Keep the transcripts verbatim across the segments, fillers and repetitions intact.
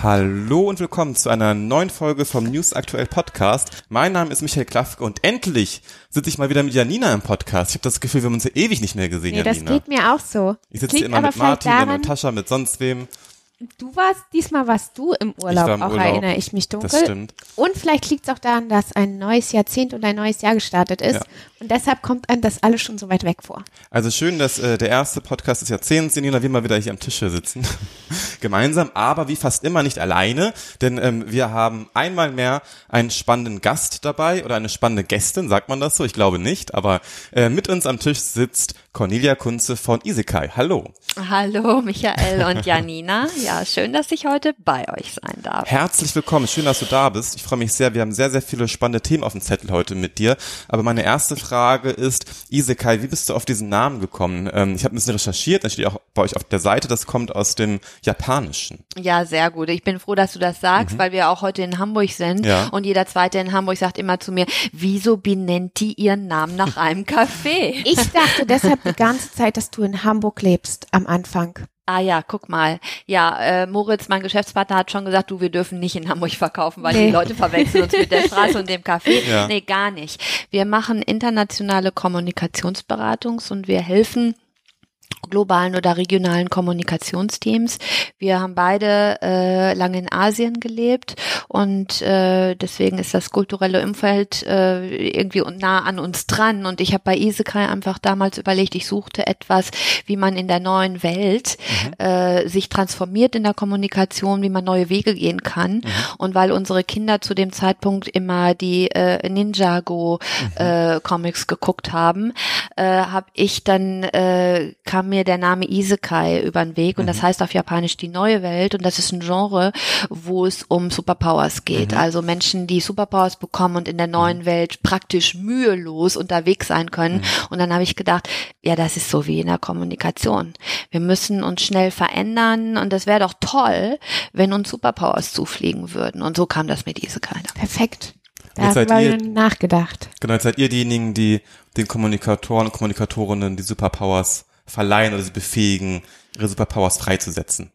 Hallo und willkommen zu einer neuen Folge vom News Aktuell Podcast. Mein Name ist Michael Klafke und endlich sitze ich mal wieder mit Janina im Podcast. Ich habe das Gefühl, wir haben uns ja ewig nicht mehr gesehen, nee, Janina. Das geht mir auch so. Ich sitze hier immer mit Martin, dann mit Tascha, mit sonst wem. Du warst, diesmal warst du im Urlaub, ich im auch Urlaub. erinnere ich mich dunkel. Das stimmt. Und vielleicht liegt es auch daran, dass ein neues Jahrzehnt und ein neues Jahr gestartet ist. Ja. Und deshalb kommt einem das alles schon so weit weg vor. Also schön, dass äh, der erste Podcast des Jahrzehnts, Janina, wir mal wieder hier am Tisch sitzen. Gemeinsam, aber wie fast immer nicht alleine, denn ähm, wir haben einmal mehr einen spannenden Gast dabei oder eine spannende Gästin, sagt man das so? Ich glaube nicht, aber äh, mit uns am Tisch sitzt Cornelia Kunze von Isekai. Hallo. Hallo Michael und Janina. Ja, schön, dass ich heute bei euch sein darf. Herzlich willkommen, schön, dass du da bist. Ich freue mich sehr, wir haben sehr, sehr viele spannende Themen auf dem Zettel heute mit dir. Aber meine erste Frage ist, Isekai, wie bist du auf diesen Namen gekommen? Ähm, ich habe ein bisschen recherchiert, das steht auch bei euch auf der Seite, das kommt aus dem Japanischen. Ja, sehr gut. Ich bin froh, dass du das sagst, mhm. weil wir auch heute in Hamburg sind ja. und jeder Zweite in Hamburg sagt immer zu mir, wieso benennt die ihren Namen nach einem Café? Ich dachte deshalb die ganze Zeit, dass du in Hamburg lebst am Anfang. Ah ja, guck mal. Ja, äh, Moritz, mein Geschäftspartner, hat schon gesagt, du, wir dürfen nicht in Hamburg verkaufen, weil nee. die Leute verwechseln uns mit der Straße und dem Café. Ja. Nee, gar nicht. Wir machen internationale Kommunikationsberatungs- und wir helfen globalen oder regionalen Kommunikationsteams. Wir haben beide äh, lange in Asien gelebt und äh, deswegen ist das kulturelle Umfeld äh, irgendwie nah an uns dran und ich habe bei Isekai einfach damals überlegt, ich suchte etwas, wie man in der neuen Welt mhm. äh, sich transformiert in der Kommunikation, wie man neue Wege gehen kann mhm. und weil unsere Kinder zu dem Zeitpunkt immer die äh, Ninjago mhm. äh, Comics geguckt haben, äh, habe ich dann äh, kam mir der Name Isekai über den Weg und mhm. das heißt auf Japanisch die neue Welt und das ist ein Genre, wo es um Superpowers geht. Mhm. Also Menschen, die Superpowers bekommen und in der neuen mhm. Welt praktisch mühelos unterwegs sein können. Mhm. Und dann habe ich gedacht, ja, das ist so wie in der Kommunikation. Wir müssen uns schnell verändern und das wäre doch toll, wenn uns Superpowers zufliegen würden. Und so kam das mit Isekai. Perfekt. Da haben wir nachgedacht. Genau, jetzt seid ihr diejenigen, die den Kommunikatoren und Kommunikatorinnen die Superpowers verleihen oder sie befähigen, ihre Superpowers freizusetzen.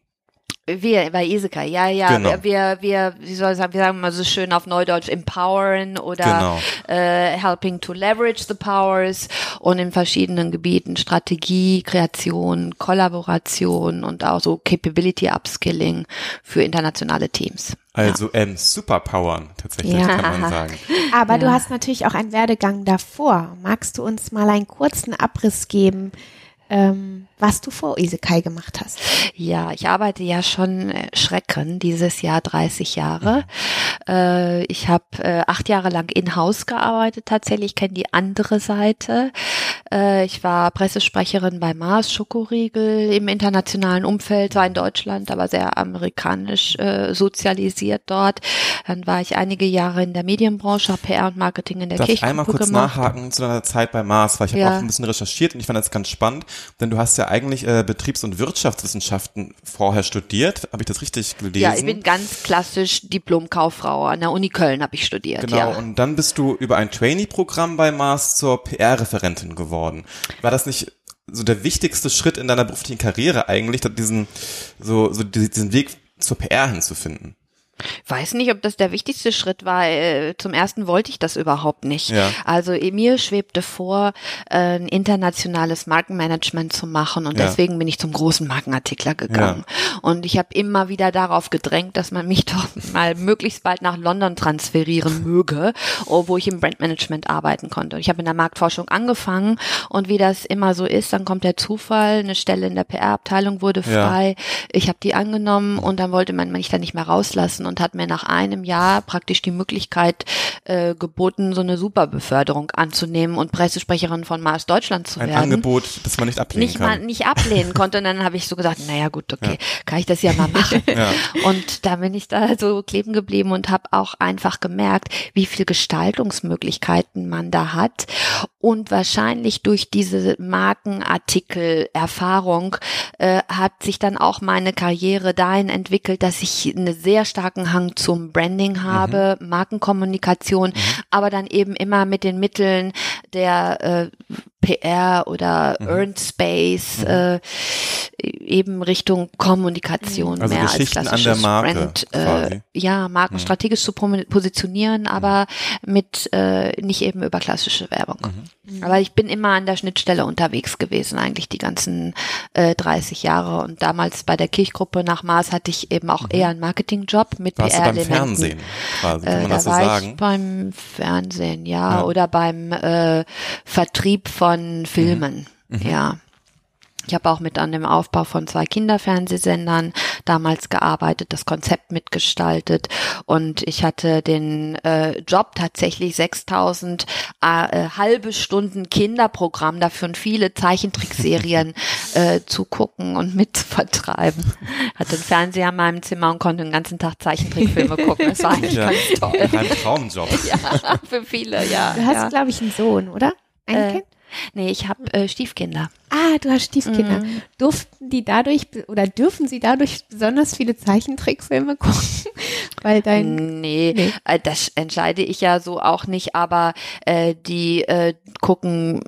Wir bei Isekai, ja, ja, genau. wir, wir, wir, wie soll ich sagen, wir sagen mal so schön auf Neudeutsch, empowern oder genau. äh, helping to leverage the powers und in verschiedenen Gebieten Strategie, Kreation, Kollaboration und auch so Capability Upskilling für internationale Teams. Also ja. ähm, Superpowern tatsächlich, ja. kann man sagen. Aber ja. du hast natürlich auch einen Werdegang davor. Magst du uns mal einen kurzen Abriss geben, ähm, was du vor Isekai gemacht hast? Ja, ich arbeite ja schon äh, Schrecken, dieses Jahr dreißig Jahre. Mhm. Äh, ich habe äh, acht Jahre lang in-house gearbeitet tatsächlich, ich kenne die andere Seite. Äh, ich war Pressesprecherin bei Mars, Schokoriegel im internationalen Umfeld, zwar in Deutschland, aber sehr amerikanisch äh, sozialisiert dort. Dann war ich einige Jahre in der Medienbranche, habe P R und Marketing in der Darf Kirchengruppe ich einmal kurz gemacht. nachhaken zu deiner Zeit bei Mars, weil ich habe ja. auch ein bisschen recherchiert und ich fand das ganz spannend, denn du hast ja eigentlich äh, Betriebs- und Wirtschaftswissenschaften vorher studiert. Habe ich das richtig gelesen? Ja, ich bin ganz klassisch Diplom-Kauffrau. An der Uni Köln habe ich studiert. Genau, ja. und dann bist du über ein Trainee-Programm bei Mars zur P R-Referentin geworden. War das nicht so der wichtigste Schritt in deiner beruflichen Karriere eigentlich, diesen, so, so diesen Weg zur P R hinzufinden? Weiß nicht, ob das der wichtigste Schritt war. Zum ersten wollte ich das überhaupt nicht. Ja. Also mir schwebte vor, ein internationales Markenmanagement zu machen und ja. deswegen bin ich zum großen Markenartikler gegangen. Ja. Und ich habe immer wieder darauf gedrängt, dass man mich doch mal möglichst bald nach London transferieren möge, wo ich im Brandmanagement arbeiten konnte. Und ich habe in der Marktforschung angefangen und wie das immer so ist, dann kommt der Zufall, eine Stelle in der P R-Abteilung wurde frei. Ja. Ich habe die angenommen und dann wollte man mich da nicht mehr rauslassen und hat mir nach einem Jahr praktisch die Möglichkeit äh, geboten, so eine Superbeförderung anzunehmen und Pressesprecherin von Mars Deutschland zu Ein werden. Ein Angebot, das man nicht ablehnen nicht kann. Mal, nicht ablehnen konnte und dann habe ich so gesagt, naja gut, okay, ja. kann ich das ja mal machen. Ja. Und da bin ich da so kleben geblieben und habe auch einfach gemerkt, wie viel Gestaltungsmöglichkeiten man da hat und wahrscheinlich durch diese Markenartikel-Erfahrung äh, hat sich dann auch meine Karriere dahin entwickelt, dass ich einen sehr starken Hang zum Branding habe, mhm. Markenkommunikation, mhm. aber dann eben immer mit den Mitteln der äh, P R oder mhm. Earned Space, mhm. äh, eben Richtung Kommunikation also mehr Geschichten als an der klassisches Marke Brand, quasi. äh, ja, Marken Mhm. strategisch zu positionieren, mhm. aber mit äh, nicht eben über klassische Werbung. Mhm. Aber ich bin immer an der Schnittstelle unterwegs gewesen, eigentlich die ganzen äh, dreißig Jahre. Und damals bei der Kirchgruppe nach Maas hatte ich eben auch mhm. eher einen Marketingjob mit Warst P R-Elementen. du beim Fernsehen quasi, kann man äh, das da so war sagen? Ich beim Fernsehen, ja, ja. oder beim äh, Vertrieb von Filmen, mhm. ja. Ich habe auch mit an dem Aufbau von zwei Kinderfernsehsendern damals gearbeitet, das Konzept mitgestaltet und ich hatte den äh, Job tatsächlich sechstausend äh, halbe Stunden Kinderprogramm dafür und viele Zeichentrickserien äh, zu gucken und mitzuvertreiben. Hatte einen Fernseher in meinem Zimmer und konnte den ganzen Tag Zeichentrickfilme gucken. Das war eigentlich ja, ganz toll. Ein Traumjob. Ja, für viele, ja. Du hast, ja. glaube ich, einen Sohn, oder? Ein Äh, Kind? Nee, ich habe äh, Stiefkinder. Ah, du hast Stiefkinder. Mhm. Durften die dadurch oder dürfen sie dadurch besonders viele Zeichentrickfilme gucken? Weil dein Nee, nee. Äh, das entscheide ich ja so auch nicht, aber äh, die äh, gucken,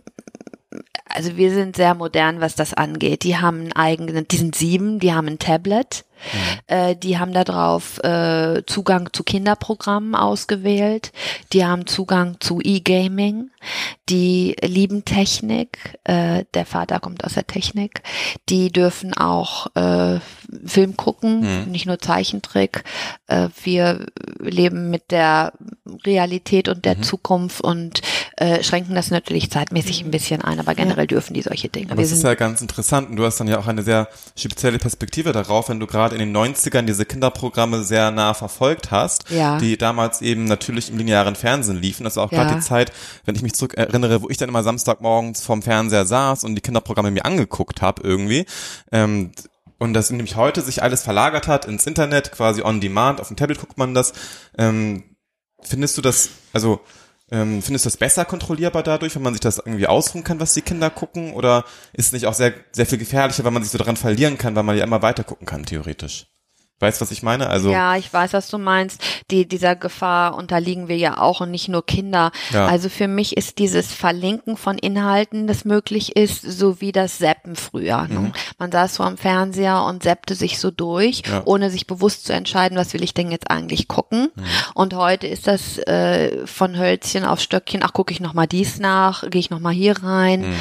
also wir sind sehr modern, was das angeht. Die haben einen eigenen, die sind sieben, die haben ein Tablet. Mhm. Äh, die haben da drauf äh, Zugang zu Kinderprogrammen ausgewählt. Die haben Zugang zu E-Gaming. Die lieben Technik. Äh, der Vater kommt aus der Technik. Die dürfen auch äh, Film gucken, mhm. nicht nur Zeichentrick. Äh, wir leben mit der Realität und der mhm. Zukunft und äh, schränken das natürlich zeitmäßig ein bisschen ein, aber generell ja. dürfen die solche Dinge. Aber das ist ja ganz interessant und du hast dann ja auch eine sehr spezielle Perspektive darauf, wenn du gerade in den neunzigern diese Kinderprogramme sehr nah verfolgt hast, ja. die damals eben natürlich im linearen Fernsehen liefen. Das war auch gerade ja. die Zeit, wenn ich mich zurück erinnere, wo ich dann immer Samstagmorgens vorm Fernseher saß und die Kinderprogramme mir angeguckt habe irgendwie. Ähm, und das nämlich heute sich alles verlagert hat ins Internet, quasi on demand, auf dem Tablet guckt man das. Ähm, findest du das, also Ähm, findest du das besser kontrollierbar dadurch, wenn man sich das irgendwie ausruhen kann, was die Kinder gucken? Oder ist es nicht auch sehr sehr viel gefährlicher, weil man sich so daran verlieren kann, weil man ja immer weiter gucken kann, theoretisch? Weißt du, was ich meine? Also ja, ich weiß, was du meinst. Die, dieser Gefahr unterliegen wir ja auch und nicht nur Kinder. Ja. Also für mich ist dieses Verlinken von Inhalten, das möglich ist, so wie das Zappen früher. Mhm. Ne? Man saß so am Fernseher und zappte sich so durch, ja. ohne sich bewusst zu entscheiden, was will ich denn jetzt eigentlich gucken. Mhm. Und heute ist das äh, von Hölzchen auf Stöckchen, ach, gucke ich nochmal dies nach, gehe ich nochmal hier rein. Mhm.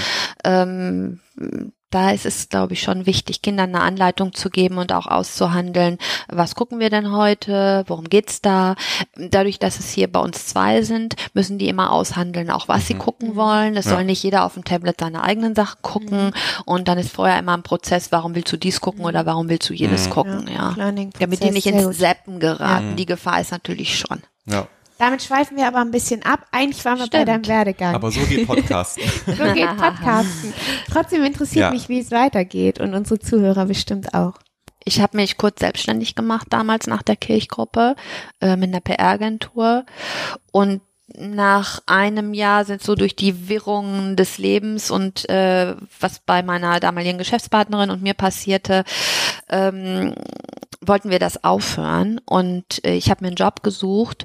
Ähm, Da ist es, glaube ich, schon wichtig, Kindern eine Anleitung zu geben und auch auszuhandeln, was gucken wir denn heute, worum geht's da. Dadurch, dass es hier bei uns zwei sind, müssen die immer aushandeln, auch was mhm. sie gucken wollen. Es ja. soll nicht jeder auf dem Tablet seine eigenen Sachen gucken. Mhm. Und dann ist vorher immer ein Prozess, warum willst du dies gucken oder warum willst du jenes mhm. gucken, ja. ja. Damit die nicht ins Zappen geraten. Ja. Die Gefahr ist natürlich schon. Ja. Damit schweifen wir aber ein bisschen ab. Eigentlich waren wir Stimmt. bei deinem Werdegang. Aber so geht Podcasten. so geht Podcasten. Trotzdem interessiert ja. mich, wie es weitergeht und unsere Zuhörer bestimmt auch. Ich habe mich kurz selbstständig gemacht damals nach der Kirchgruppe äh, mit einer P R-Agentur und nach einem Jahr sind so durch die Wirrungen des Lebens und äh, was bei meiner damaligen Geschäftspartnerin und mir passierte, ähm, wollten wir das aufhören und äh, ich habe mir einen Job gesucht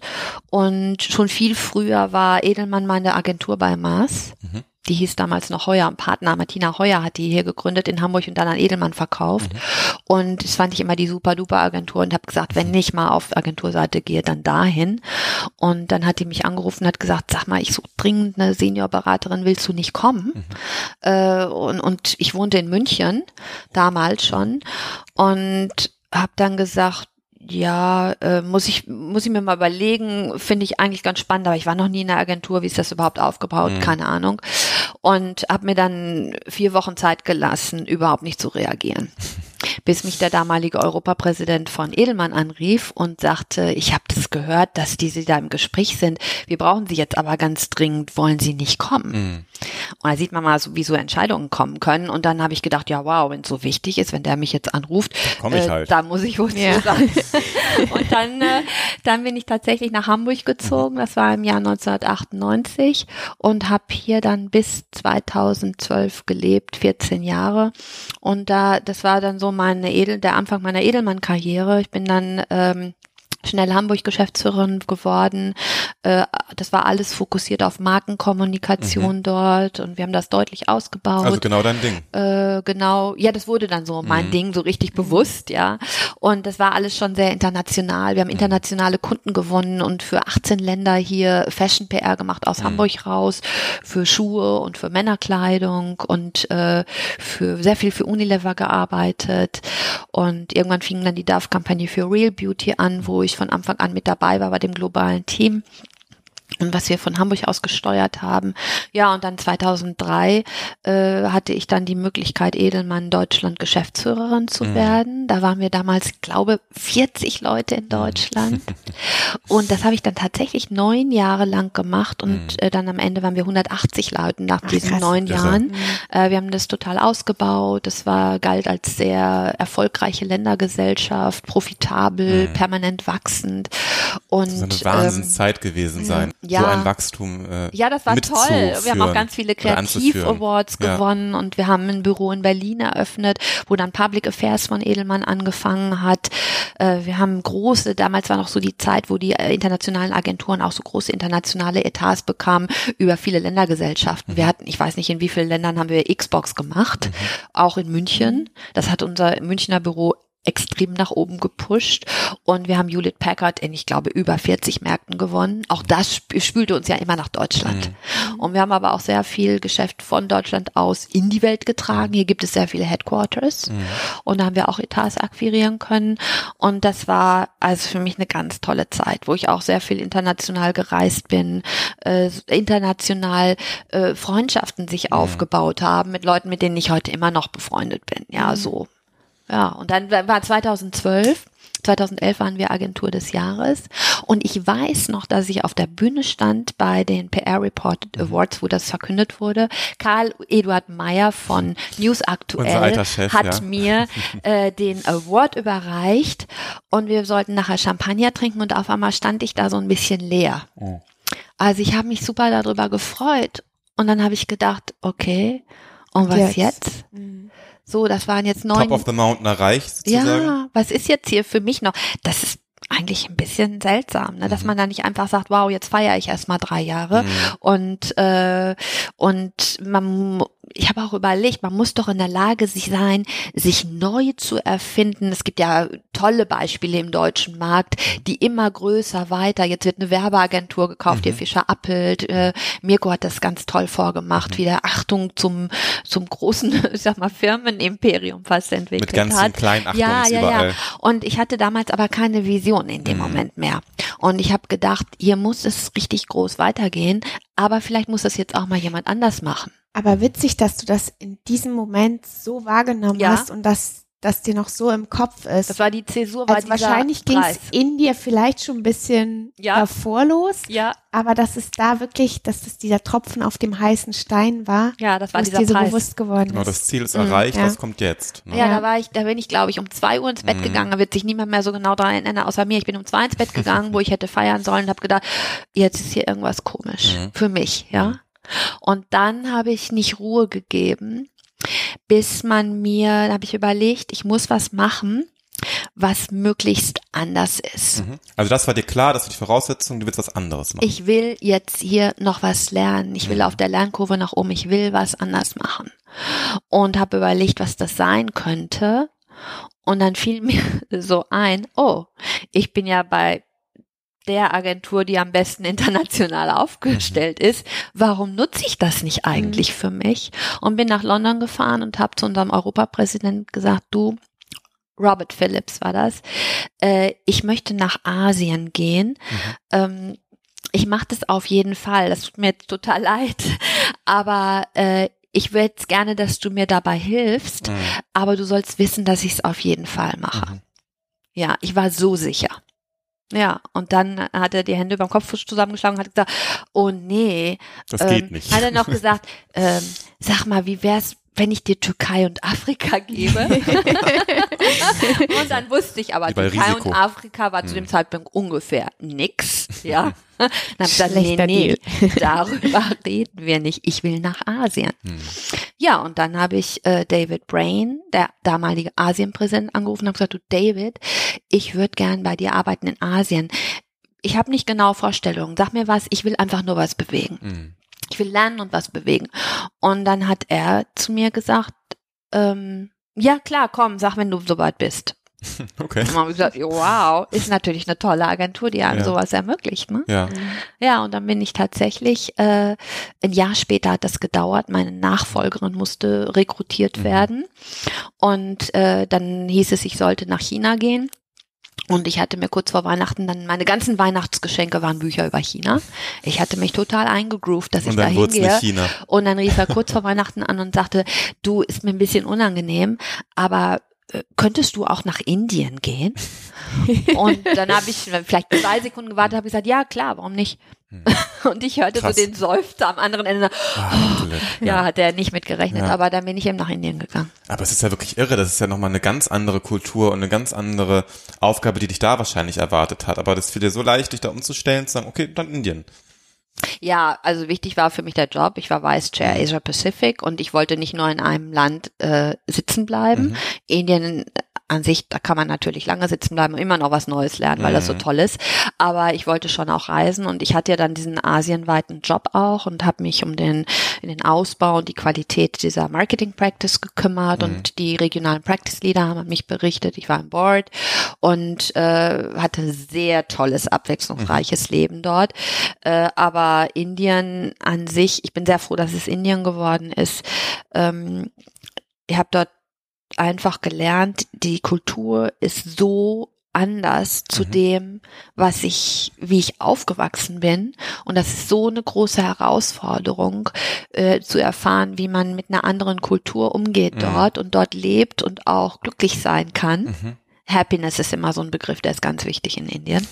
und schon viel früher war Edelmann meine Agentur bei Maas. Mhm. Die hieß damals noch Heuer und Partner. Martina Heuer hat die hier gegründet in Hamburg und dann an Edelmann verkauft. Mhm. Und das fand ich immer die super duper Agentur und habe gesagt, wenn ich mal auf Agenturseite gehe, dann dahin. Und dann hat die mich angerufen und hat gesagt, sag mal, ich suche dringend eine Seniorberaterin, willst du nicht kommen? Mhm. Äh, und, und ich wohnte in München, damals schon. Und habe dann gesagt, ja, äh, muss ich muss ich mir mal überlegen, finde ich eigentlich ganz spannend, aber ich war noch nie in der Agentur, wie ist das überhaupt aufgebaut, mhm. keine Ahnung. Und habe mir dann vier Wochen Zeit gelassen, überhaupt nicht zu reagieren. Bis mich der damalige Europapräsident von Edelmann anrief und sagte, ich habe das gehört, dass die Sie da im Gespräch sind. Wir brauchen Sie jetzt aber ganz dringend, wollen Sie nicht kommen? Mhm. Und da sieht man mal, so, wie so Entscheidungen kommen können. Und dann habe ich gedacht, ja wow, wenn es so wichtig ist, wenn der mich jetzt anruft, komm ich halt. äh, da muss ich wohl ja. sagen. Und dann, äh, dann bin ich tatsächlich nach Hamburg gezogen. Das war im Jahr neunzehnhundertachtundneunzig und habe hier dann bis zweitausendzwölf gelebt, vierzehn Jahre. Und da, das war dann so meine Edel, der Anfang meiner Edelmann-Karriere. Ich bin dann ähm, schnell Hamburg-Geschäftsführerin geworden. Äh, das war alles fokussiert auf Markenkommunikation mhm. dort und wir haben das deutlich ausgebaut. Also genau dein Ding. Äh, genau, ja, das wurde dann so mein mhm. Ding, so richtig bewusst, ja. Und das war alles schon sehr international. Wir haben internationale Kunden gewonnen und für achtzehn Länder hier Fashion-P R gemacht aus mhm. Hamburg raus, für Schuhe und für Männerkleidung und äh, für sehr viel für Unilever gearbeitet. Und irgendwann fing dann die Dove-Kampagne für Real Beauty an, wo ich von Anfang an mit dabei war bei dem globalen Team und was wir von Hamburg aus gesteuert haben. Ja, und dann zweitausenddrei äh, hatte ich dann die Möglichkeit, Edelmann Deutschland Geschäftsführerin zu mhm. werden. Da waren wir damals, glaube vierzig Leute in Deutschland. Und das habe ich dann tatsächlich neun Jahre lang gemacht und mhm. äh, dann am Ende waren wir hundertachtzig Leute nach Ach, diesen krass. neun Jahren. Mhm. Äh, wir haben das total ausgebaut. Das war galt als sehr erfolgreiche Ländergesellschaft, profitabel, mhm. permanent wachsend. Und das soll eine Wahnsinnszeit ähm, gewesen sein. Ja. So ein Wachstum äh, Ja, das war toll. Wir haben auch ganz viele Kreativ-Awards gewonnen ja. und wir haben ein Büro in Berlin eröffnet, wo dann Public Affairs von Edelmann angefangen hat. Äh, wir haben große, damals war noch so die Zeit, wo die äh, internationalen Agenturen auch so große internationale Etats bekamen über viele Ländergesellschaften. Mhm. Wir hatten, ich weiß nicht, in wie vielen Ländern haben wir Xbox gemacht, mhm. auch in München. Das hat unser Münchner Büro extrem nach oben gepusht und wir haben Hewlett Packard in, ich glaube, über vierzig Märkten gewonnen. Auch das sp- spülte uns ja immer nach Deutschland. Mhm. Und wir haben aber auch sehr viel Geschäft von Deutschland aus in die Welt getragen. Hier gibt es sehr viele Headquarters mhm. und da haben wir auch Etats akquirieren können und das war also für mich eine ganz tolle Zeit, wo ich auch sehr viel international gereist bin, äh, international äh, Freundschaften sich mhm. aufgebaut haben mit Leuten, mit denen ich heute immer noch befreundet bin. Ja, mhm. so. Ja, und dann war zweitausendzwölf, zweitausendelf waren wir Agentur des Jahres und ich weiß noch, dass ich auf der Bühne stand bei den P R Report Awards, wo das verkündet wurde. Karl Eduard Meyer von News Aktuell Chef, hat ja. mir äh, den Award überreicht und wir sollten nachher Champagner trinken und auf einmal stand ich da so ein bisschen leer. Oh. Also ich habe mich super darüber gefreut und dann habe ich gedacht, okay, und was jetzt? jetzt? Mhm. So, das waren jetzt neun. Top of the Mountain erreicht, sozusagen. Ja, was ist jetzt hier für mich noch? Das ist eigentlich ein bisschen seltsam, ne? Dass mhm. man da nicht einfach sagt, wow, jetzt feiere ich erst mal drei Jahre. Mhm. Und, äh, und man, ich habe auch überlegt, man muss doch in der Lage sich sein, sich neu zu erfinden. Es gibt ja tolle Beispiele im deutschen Markt, die immer größer weiter. Jetzt wird eine Werbeagentur gekauft, mhm. hier Fischer Appelt. Äh, Mirko hat das ganz toll vorgemacht, mhm. wie der Achtung zum, zum großen, ich sag mal, Firmenimperium fast entwickelt Mit ganz hat. kleinen Achtungen ja, ja, überall. Ja. Und ich hatte damals aber keine Vision in dem mhm. Moment mehr. Und ich habe gedacht, hier muss es richtig groß weitergehen, aber vielleicht muss das jetzt auch mal jemand anders machen. Aber witzig, dass du das in diesem Moment so wahrgenommen ja. hast und dass das dir noch so im Kopf ist. Das war die Zäsur, war also wahrscheinlich ging es in dir vielleicht schon ein bisschen ja. davor los, ja. aber dass es da wirklich, dass es dieser Tropfen auf dem heißen Stein war, ja, das war dieser dir so Preis. bewusst geworden genau, ist. das Ziel ist erreicht, mhm. was ja. kommt jetzt? Ne? Ja, ja, da war ich, da bin ich, glaube ich, um zwei Uhr ins Bett mhm. gegangen, da wird sich niemand mehr so genau daran erinnern, außer mir. Ich bin um zwei ins Bett gegangen, wo ich hätte feiern sollen und habe gedacht, jetzt ist hier irgendwas komisch mhm. für mich, ja. Und dann habe ich nicht Ruhe gegeben, bis man mir, da habe ich überlegt, ich muss was machen, was möglichst anders ist. Mhm. Also das war dir klar, das war die Voraussetzung, du willst was anderes machen. Ich will jetzt hier noch was lernen, ich will mhm. auf der Lernkurve nach oben, ich will was anders machen. Und habe überlegt, was das sein könnte. Und dann fiel mir so ein, oh, ich bin ja bei der Agentur, die am besten international aufgestellt mhm. ist, warum nutze ich das nicht eigentlich mhm. für mich? Und bin nach London gefahren und habe zu unserem Europapräsidenten gesagt, du, Robert Phillips war das, äh, ich möchte nach Asien gehen. Mhm. Ähm, ich mache das auf jeden Fall, das tut mir jetzt total leid, aber äh, ich will jetzt gerne, dass du mir dabei hilfst, mhm. aber du sollst wissen, dass ich es auf jeden Fall mache. Mhm. Ja, ich war so sicher. Ja, und dann hat er die Hände über den Kopf zusammengeschlagen und hat gesagt, oh nee. Das ähm, geht nicht. Hat er noch gesagt, ähm, sag mal, wie wär's, wenn ich dir Türkei und Afrika gebe. Und dann wusste ich aber, Türkei Risiko. und Afrika war hm. zu dem Zeitpunkt ungefähr nix, ja. Dann habe ich gesagt, nee, nee, darüber reden wir nicht. Ich will nach Asien. Hm. Ja, und dann habe ich äh, David Brain, der damalige Asienpräsident, angerufen und habe gesagt, du David, ich würde gern bei dir arbeiten in Asien. Ich habe nicht genau Vorstellungen. Sag mir was, ich will einfach nur was bewegen. Hm. Ich will lernen und was bewegen. Und dann hat er zu mir gesagt, ähm, ja klar, komm, sag, wenn du soweit bist. Okay. Und dann habe ich gesagt, wow, ist natürlich eine tolle Agentur, die einem ja. sowas ermöglicht. Ne? Ja. Ja, und dann bin ich tatsächlich, äh, ein Jahr später hat das gedauert, meine Nachfolgerin musste rekrutiert mhm. werden. Und äh, dann hieß es, ich sollte nach China gehen. Und ich hatte mir kurz vor Weihnachten dann, meine ganzen Weihnachtsgeschenke waren Bücher über China. Ich hatte mich total eingegroovt, dass ich da hingehe. China. Und dann rief er kurz vor Weihnachten an und sagte, du, ist mir ein bisschen unangenehm, aber äh, könntest du auch nach Indien gehen? Und dann habe ich vielleicht zwei Sekunden gewartet, habe gesagt, ja klar, warum nicht? Hm. Und ich hörte Krass. so den Seufzer am anderen Ende. Oh, ja, ja, hat er nicht mit gerechnet, ja. aber dann bin ich eben nach Indien gegangen. Aber es ist ja wirklich irre, das ist ja nochmal eine ganz andere Kultur und eine ganz andere Aufgabe, die dich da wahrscheinlich erwartet hat. Aber das fiel dir so leicht, dich da umzustellen, zu sagen, okay, dann Indien. Ja, also wichtig war für mich der Job. Ich war Vice Chair Asia Pacific und ich wollte nicht nur in einem Land äh, sitzen bleiben. Mhm. Indien an sich, da kann man natürlich lange sitzen bleiben und immer noch was Neues lernen, weil mhm. das so toll ist. Aber ich wollte schon auch reisen und ich hatte ja dann diesen asienweiten Job auch und habe mich um den in den Ausbau und die Qualität dieser Marketing Practice gekümmert mhm. und die regionalen Practice Leader haben an mich berichtet. Ich war im Board und äh, hatte ein sehr tolles, abwechslungsreiches mhm. Leben dort. Äh, aber Indien an sich, ich bin sehr froh, dass es Indien geworden ist. Ähm, ich habe dort einfach gelernt, die Kultur ist so anders zu mhm. dem, was ich, wie ich aufgewachsen bin. Und das ist so eine große Herausforderung, äh, zu erfahren, wie man mit einer anderen Kultur umgeht mhm. dort und dort lebt und auch glücklich sein kann. Mhm. Happiness ist immer so ein Begriff, der ist ganz wichtig in Indien.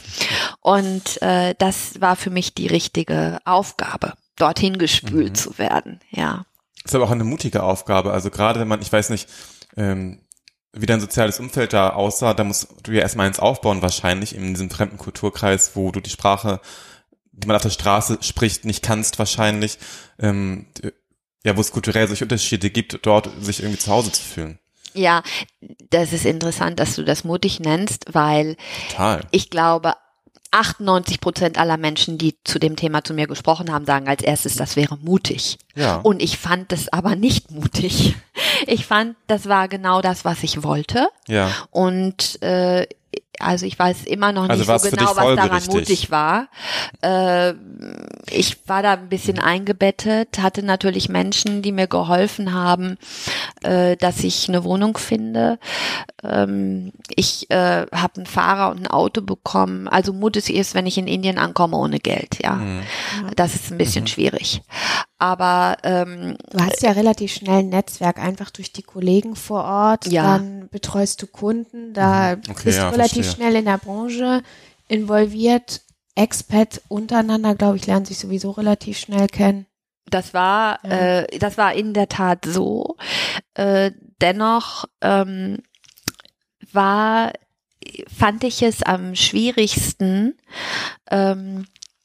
Und äh, das war für mich die richtige Aufgabe, dorthin gespült mhm. zu werden, ja. Das ist aber auch eine mutige Aufgabe. Also gerade wenn man, ich weiß nicht, ähm, wie dein soziales Umfeld da aussah, da musst du ja erstmal eins aufbauen wahrscheinlich in diesem fremden Kulturkreis, wo du die Sprache, die man auf der Straße spricht, nicht kannst wahrscheinlich, ähm, ja, wo es kulturell solche Unterschiede gibt, dort sich irgendwie zu Hause zu fühlen. Ja, das ist interessant, dass du das mutig nennst, weil Total. ich glaube, achtundneunzig Prozent aller Menschen, die zu dem Thema zu mir gesprochen haben, sagen als erstes, das wäre mutig. Ja. Und ich fand es aber nicht mutig. Ich fand, das war genau das, was ich wollte. Ja. Und äh, also ich weiß immer noch nicht also so genau, was daran mutig war. Äh, ich war da ein bisschen eingebettet, hatte natürlich Menschen, die mir geholfen haben, äh, dass ich eine Wohnung finde. Ähm, ich äh, habe einen Fahrer und ein Auto bekommen. Also mutig ist, wenn ich in Indien ankomme ohne Geld. Ja, mhm. Das ist ein bisschen mhm. schwierig. Aber ähm, du hast ja relativ schnell ein Netzwerk, einfach durch die Kollegen vor Ort. Ja. Dann betreust du Kunden, da okay, bist ja, du relativ verstehe. schnell in der Branche involviert. Expat untereinander, glaube ich, lernen sich sowieso relativ schnell kennen. Das war, ja. äh, das war in der Tat so. Äh, dennoch ähm, war, fand ich es am schwierigsten, ähm,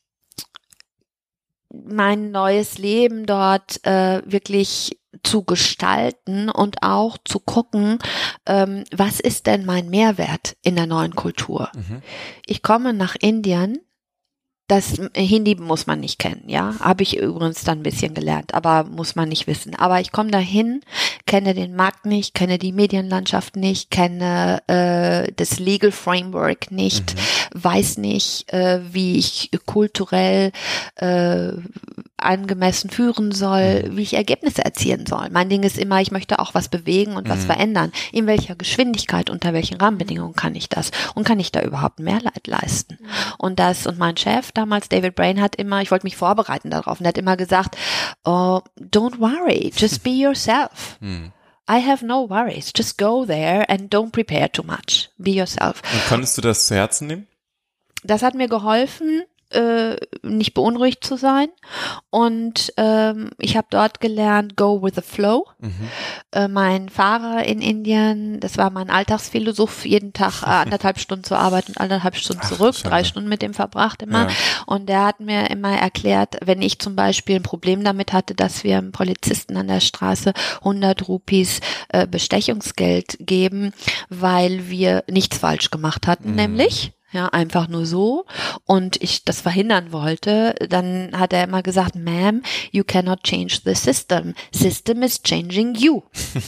mein neues Leben dort äh, wirklich zu gestalten und auch zu gucken, ähm, was ist denn mein Mehrwert in der neuen Kultur? Mhm. Ich komme nach Indien. Das Hindi muss man nicht kennen, ja, habe ich übrigens dann ein bisschen gelernt, aber muss man nicht wissen. Aber ich komme dahin, kenne den Markt nicht, kenne die Medienlandschaft nicht, kenne äh, das Legal Framework nicht, mhm. weiß nicht, äh, wie ich kulturell äh, angemessen führen soll, mhm. wie ich Ergebnisse erzielen soll. Mein Ding ist immer, ich möchte auch was bewegen und mhm. was verändern. In welcher Geschwindigkeit, unter welchen Rahmenbedingungen kann ich das? Und kann ich da überhaupt Mehrwert leisten? Mhm. Und das, und mein Chef damals, David Brain, hat immer, ich wollte mich vorbereiten darauf, und er hat immer gesagt, oh, don't worry, just be yourself. Mhm. I have no worries, just go there and don't prepare too much. Be yourself. Und konntest du das zu Herzen nehmen? Das hat mir geholfen, äh, nicht beunruhigt zu sein. Und ähm, ich habe dort gelernt, go with the flow. Mhm. Äh, mein Fahrer in Indien, das war mein Alltagsphilosoph, jeden Tag äh, anderthalb Stunden zur Arbeit und anderthalb Stunden zurück, Ach, drei Stunden mit dem verbracht immer. Ja. Und der hat mir immer erklärt, wenn ich zum Beispiel ein Problem damit hatte, dass wir einem Polizisten an der Straße hundert Rupees äh, Bestechungsgeld geben, weil wir nichts falsch gemacht hatten, mhm. nämlich ja, einfach nur so, und ich das verhindern wollte, dann hat er immer gesagt, Ma'am, you cannot change the system. System is changing you.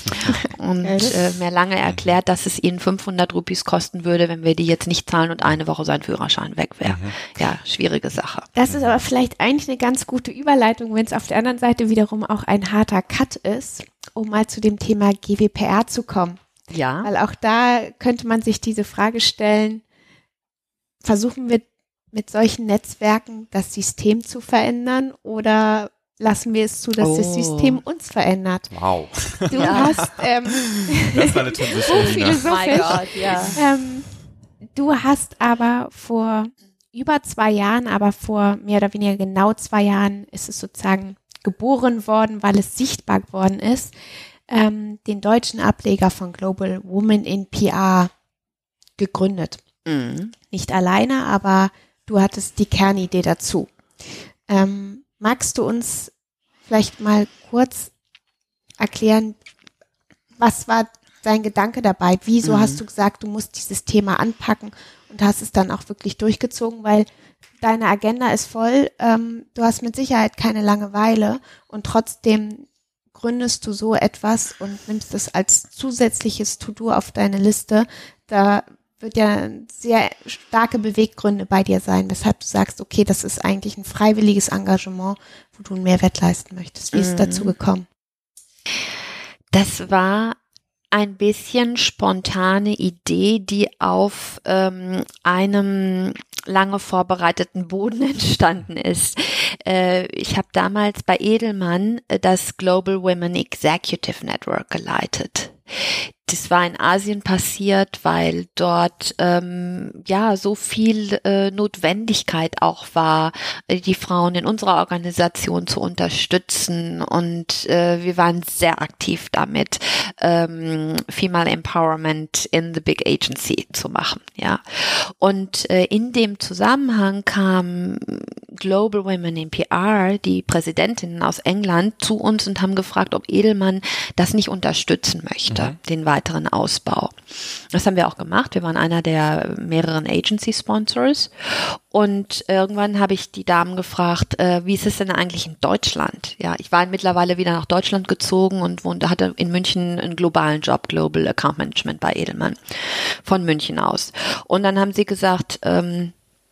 Und äh, mir lange erklärt, dass es ihn fünfhundert Rupees kosten würde, wenn wir die jetzt nicht zahlen und eine Woche sein Führerschein weg wäre. Mhm. Ja, schwierige Sache. Das ist aber vielleicht eigentlich eine ganz gute Überleitung, wenn es auf der anderen Seite wiederum auch ein harter Cut ist, um mal zu dem Thema G D P R zu kommen. Ja. Weil auch da könnte man sich diese Frage stellen, versuchen wir mit solchen Netzwerken das System zu verändern oder lassen wir es zu, dass oh. das System uns verändert? Wow. Du ja. hast ähm, das war eine so philosophisch. Oh ja. ähm, du hast aber vor über zwei Jahren, aber vor mehr oder weniger genau zwei Jahren ist es sozusagen geboren worden, weil es sichtbar geworden ist, ähm, den deutschen Ableger von Global Women in P R gegründet. Mhm. Nicht alleine, aber du hattest die Kernidee dazu. Ähm, magst du uns vielleicht mal kurz erklären, was war dein Gedanke dabei? Wieso mhm. hast du gesagt, du musst dieses Thema anpacken und hast es dann auch wirklich durchgezogen? Weil deine Agenda ist voll, ähm, du hast mit Sicherheit keine Langeweile und trotzdem gründest du so etwas und nimmst es als zusätzliches To-Do auf deine Liste. Da wird ja sehr starke Beweggründe bei dir sein, weshalb du sagst, okay, das ist eigentlich ein freiwilliges Engagement, wo du einen Mehrwert leisten möchtest. Wie ist es mhm. dazu gekommen? Das war ein bisschen spontane Idee, die auf ähm, einem lange vorbereiteten Boden entstanden ist. Äh, ich habe damals bei Edelmann das Global Women Executive Network geleitet. Das war in Asien passiert, weil dort ähm, ja so viel äh, Notwendigkeit auch war, die Frauen in unserer Organisation zu unterstützen, und äh, wir waren sehr aktiv damit, ähm, Female Empowerment in the Big Agency zu machen, ja. Und äh, in dem Zusammenhang kam Global Women in P R, die Präsidentinnen aus England, zu uns und haben gefragt, ob Edelmann das nicht unterstützen möchte, mhm. den weiteren Ausbau. Das haben wir auch gemacht. Wir waren einer der mehreren Agency-Sponsors, und irgendwann habe ich die Damen gefragt, äh, wie ist es denn eigentlich in Deutschland? Ja, ich war mittlerweile wieder nach Deutschland gezogen und wohnte, hatte in München einen globalen Job, Global Account Management bei Edelmann, von München aus. Und dann haben sie gesagt, ähm,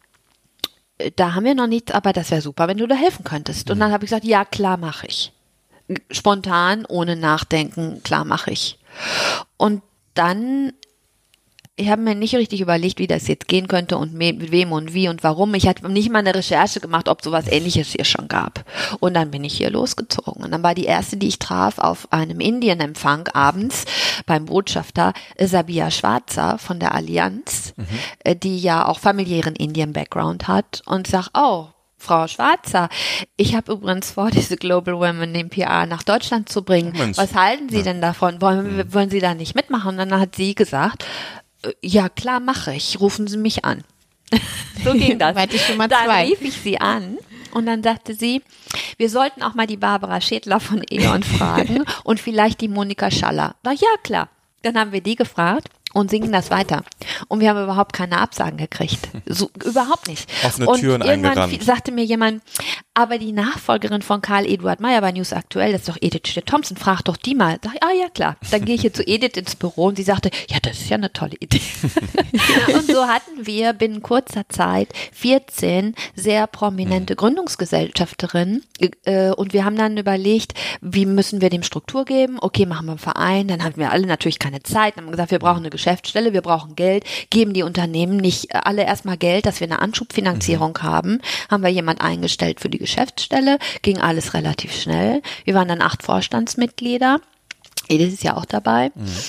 da haben wir noch nichts, aber das wäre super, wenn du da helfen könntest. Und dann habe ich gesagt, ja, klar, mache ich. Spontan, ohne nachdenken, klar, mache ich. Und dann, ich habe mir nicht richtig überlegt, wie das jetzt gehen könnte und mit wem und wie und warum. Ich hatte nicht mal eine Recherche gemacht, ob sowas Ähnliches hier schon gab. Und dann bin ich hier losgezogen. Und dann war die erste, die ich traf, auf einem Indienempfang abends beim Botschafter Sabia Schwarzer von der Allianz, mhm. die ja auch familiären Indien-Background hat, und sag, oh, Frau Schwarzer, ich habe übrigens vor, diese Global Women in P R nach Deutschland zu bringen. Mensch. Was halten Sie ja. denn davon? Wollen, mhm. wollen Sie da nicht mitmachen? Und dann hat sie gesagt, ja klar, mache ich, rufen Sie mich an. So ging das. Dann zwei. rief ich sie an und dann sagte sie, wir sollten auch mal die Barbara Schädler von E.ON fragen und vielleicht die Monika Schaller. Na ja, klar. Dann haben wir die gefragt und singen das weiter. Und wir haben überhaupt keine Absagen gekriegt. So, überhaupt nicht. Offene und Türen irgendwann eingerannt. sagte mir jemand, aber die Nachfolgerin von Karl Eduard Meyer bei News Aktuell, das ist doch Edith Stitt-Thompson, frag doch die mal. Sag ich, ah ja, klar. Dann gehe ich hier zu Edith ins Büro und sie sagte, ja, das ist ja eine tolle Idee. Und so hatten wir binnen kurzer Zeit vierzehn sehr prominente Gründungsgesellschafterinnen, äh, und wir haben dann überlegt, wie müssen wir dem Struktur geben? Okay, machen wir einen Verein. Dann hatten wir alle natürlich keine Zeit. Dann haben wir gesagt, wir brauchen eine Geschäftsstelle, wir brauchen Geld, geben die Unternehmen nicht alle erstmal Geld, dass wir eine Anschubfinanzierung mhm. haben. Haben wir jemand eingestellt für die Geschäftsstelle, ging alles relativ schnell. Wir waren dann acht Vorstandsmitglieder. Edith ist ja auch dabei. Mhm.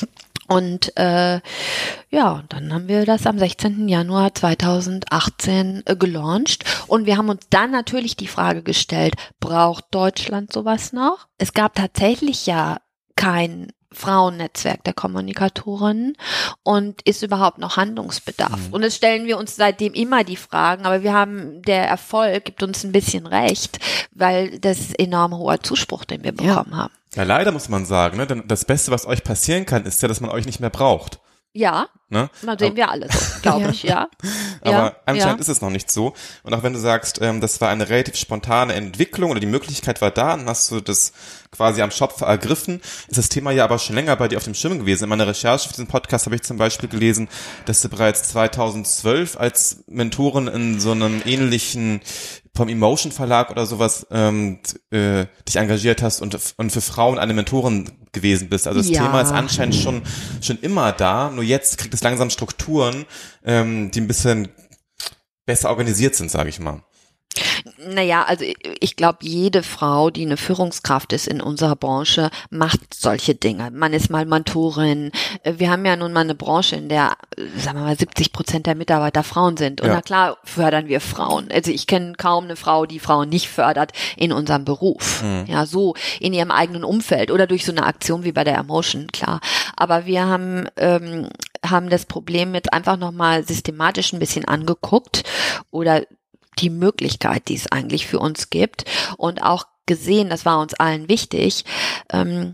Und äh, ja, dann haben wir das am sechzehnten Januar zweitausendachtzehn äh, gelauncht und wir haben uns dann natürlich die Frage gestellt, braucht Deutschland sowas noch? Es gab tatsächlich ja kein Frauennetzwerk der Kommunikatorinnen und ist überhaupt noch Handlungsbedarf? Mhm. Und das stellen wir uns seitdem immer die Fragen, aber wir haben, der Erfolg gibt uns ein bisschen recht, weil das enorm hoher Zuspruch, den wir bekommen ja. haben. Ja, leider muss man sagen, ne? Denn das Beste, was euch passieren kann, ist ja, dass man euch nicht mehr braucht. Ja, ne? Das sehen wir alle so, glaube ja. ich, ja. Aber ja, anscheinend ja. ist es noch nicht so. Und auch wenn du sagst, ähm, das war eine relativ spontane Entwicklung oder die Möglichkeit war da, dann hast du das quasi am Schopf ergriffen, ist das Thema ja aber schon länger bei dir auf dem Schirm gewesen. In meiner Recherche für diesen Podcast habe ich zum Beispiel gelesen, dass du bereits zweitausendzwölf als Mentorin in so einem ähnlichen vom Emotion Verlag oder sowas ähm, äh, dich engagiert hast und und für Frauen eine Mentorin gewesen bist. Also das ja. Thema ist anscheinend schon schon immer da, nur jetzt kriegt es langsam Strukturen, ähm, die ein bisschen besser organisiert sind, sage ich mal. Naja, also ich glaube, jede Frau, die eine Führungskraft ist in unserer Branche, macht solche Dinge. Man ist mal Mentorin. Wir haben ja nun mal eine Branche, in der, sagen wir mal, siebzig Prozent der Mitarbeiter Frauen sind. Und ja. na klar fördern wir Frauen. Also ich kenne kaum eine Frau, die Frauen nicht fördert in unserem Beruf. Mhm. Ja, so in ihrem eigenen Umfeld oder durch so eine Aktion wie bei der Emotion, klar. Aber wir haben ähm, haben das Problem jetzt einfach nochmal systematisch ein bisschen angeguckt oder die Möglichkeit, die es eigentlich für uns gibt und auch gesehen, das war uns allen wichtig, ähm,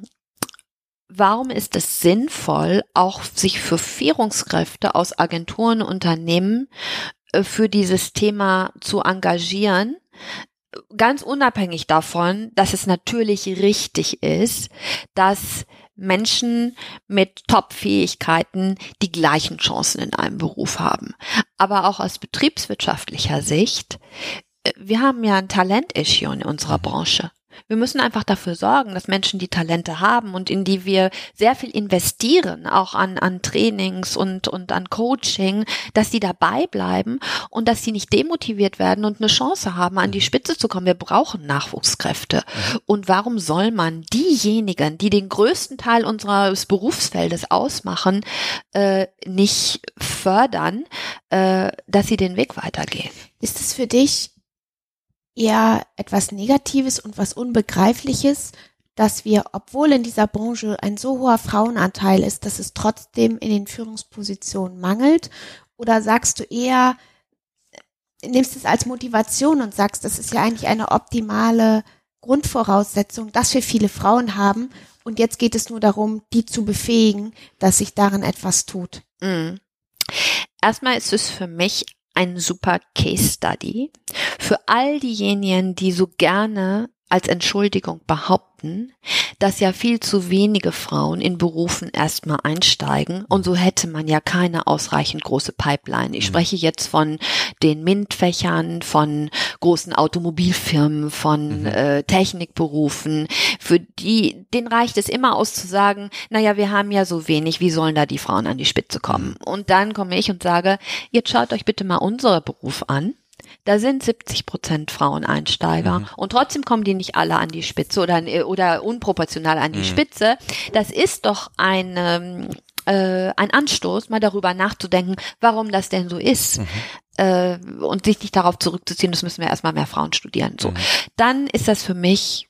warum ist es sinnvoll, auch sich für Führungskräfte aus Agenturen, Unternehmen äh, für dieses Thema zu engagieren, ganz unabhängig davon, dass es natürlich richtig ist, dass Menschen mit Top-Fähigkeiten die gleichen Chancen in einem Beruf haben. Aber auch aus betriebswirtschaftlicher Sicht, wir haben ja ein Talent-Issue in unserer Branche. Wir müssen einfach dafür sorgen, dass Menschen die Talente haben und in die wir sehr viel investieren, auch an, an Trainings und, und an Coaching, dass die dabei bleiben und dass sie nicht demotiviert werden und eine Chance haben, an die Spitze zu kommen. Wir brauchen Nachwuchskräfte. Mhm. Und warum soll man diejenigen, die den größten Teil unseres Berufsfeldes ausmachen, äh, nicht fördern, äh, dass sie den Weg weitergehen? Ist es für dich eher etwas Negatives und was Unbegreifliches, dass wir, obwohl in dieser Branche ein so hoher Frauenanteil ist, dass es trotzdem in den Führungspositionen mangelt? Oder sagst du eher, nimmst es als Motivation und sagst, das ist ja eigentlich eine optimale Grundvoraussetzung, dass wir viele Frauen haben und jetzt geht es nur darum, die zu befähigen, dass sich darin etwas tut? Mhm. Erstmal ist es für mich ein super Case Study für all diejenigen, die so gerne als Entschuldigung behaupten, dass ja viel zu wenige Frauen in Berufen erstmal einsteigen und so hätte man ja keine ausreichend große Pipeline. Ich spreche jetzt von den MINT-Fächern, von großen Automobilfirmen, von mhm. äh, Technikberufen. Für die, denen reicht es immer aus zu sagen, naja, wir haben ja so wenig, wie sollen da die Frauen an die Spitze kommen? Mhm. Und dann komme ich und sage, jetzt schaut euch bitte mal unseren Beruf an. Da sind siebzig Prozent Fraueneinsteiger mhm. und trotzdem kommen die nicht alle an die Spitze oder, oder unproportional an die mhm. Spitze. Das ist doch ein, ähm, äh, ein Anstoß, mal darüber nachzudenken, warum das denn so ist. Mhm. Äh, und sich nicht darauf zurückzuziehen, das müssen wir erstmal mehr Frauen studieren. So, mhm. Dann ist das für mich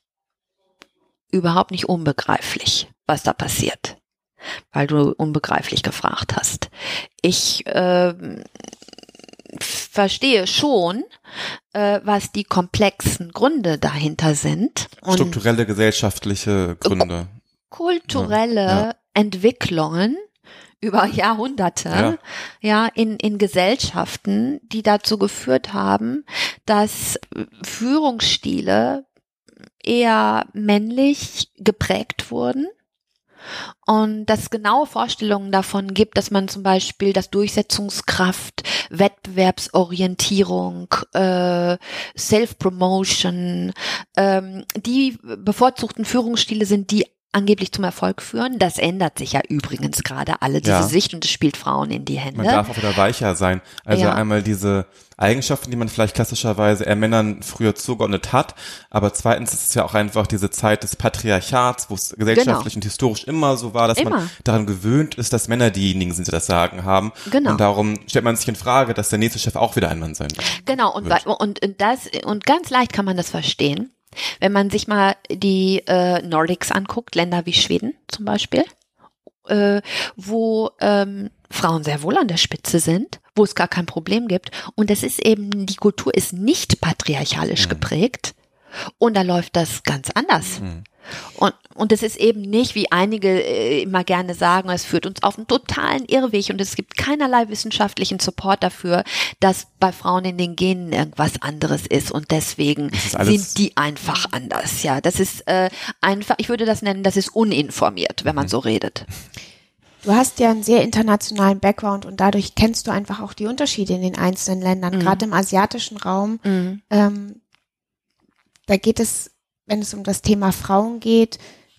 überhaupt nicht unbegreiflich, was da passiert, weil du unbegreiflich gefragt hast. Ich äh, verstehe schon, äh, was die komplexen Gründe dahinter sind. Und strukturelle, gesellschaftliche Gründe. Kulturelle ja, ja. Entwicklungen über Jahrhunderte, ja, ja in, in Gesellschaften, die dazu geführt haben, dass Führungsstile eher männlich geprägt wurden. Und dass es genaue Vorstellungen davon gibt, dass man zum Beispiel das Durchsetzungskraft, Wettbewerbsorientierung, äh, Self-Promotion, ähm, die bevorzugten Führungsstile sind, die angeblich zum Erfolg führen. Das ändert sich ja übrigens gerade alle, diese ja. Sicht, und es spielt Frauen in die Hände. Man darf auch wieder weicher sein. Also ja. einmal diese Eigenschaften, die man vielleicht klassischerweise eher Männern früher zugeordnet hat, aber zweitens ist es ja auch einfach diese Zeit des Patriarchats, wo es gesellschaftlich genau. und historisch immer so war, dass immer. man daran gewöhnt ist, dass Männer diejenigen sind, die das Sagen haben. Genau. Und darum stellt man sich in Frage, dass der nächste Chef auch wieder ein Mann sein wird. Genau, und, und, und, das, und ganz leicht kann man das verstehen. Wenn man sich mal die äh, Nordics anguckt, Länder wie Schweden zum Beispiel, äh, wo ähm, Frauen sehr wohl an der Spitze sind, wo es gar kein Problem gibt. Und das ist eben, die Kultur ist nicht patriarchalisch mhm. geprägt und da läuft das ganz anders. Mhm. Und und es ist eben nicht, wie einige äh, immer gerne sagen, es führt uns auf einen totalen Irrweg und es gibt keinerlei wissenschaftlichen Support dafür, dass bei Frauen in den Genen irgendwas anderes ist und deswegen sind die einfach anders. Ja, das ist äh, einfach, ich würde das nennen, das ist uninformiert, wenn man mhm. so redet. Du hast ja einen sehr internationalen Background und dadurch kennst du einfach auch die Unterschiede in den einzelnen Ländern, mhm. gerade im asiatischen Raum. Mhm. Ähm, da geht es, wenn es um das Thema Frauen geht,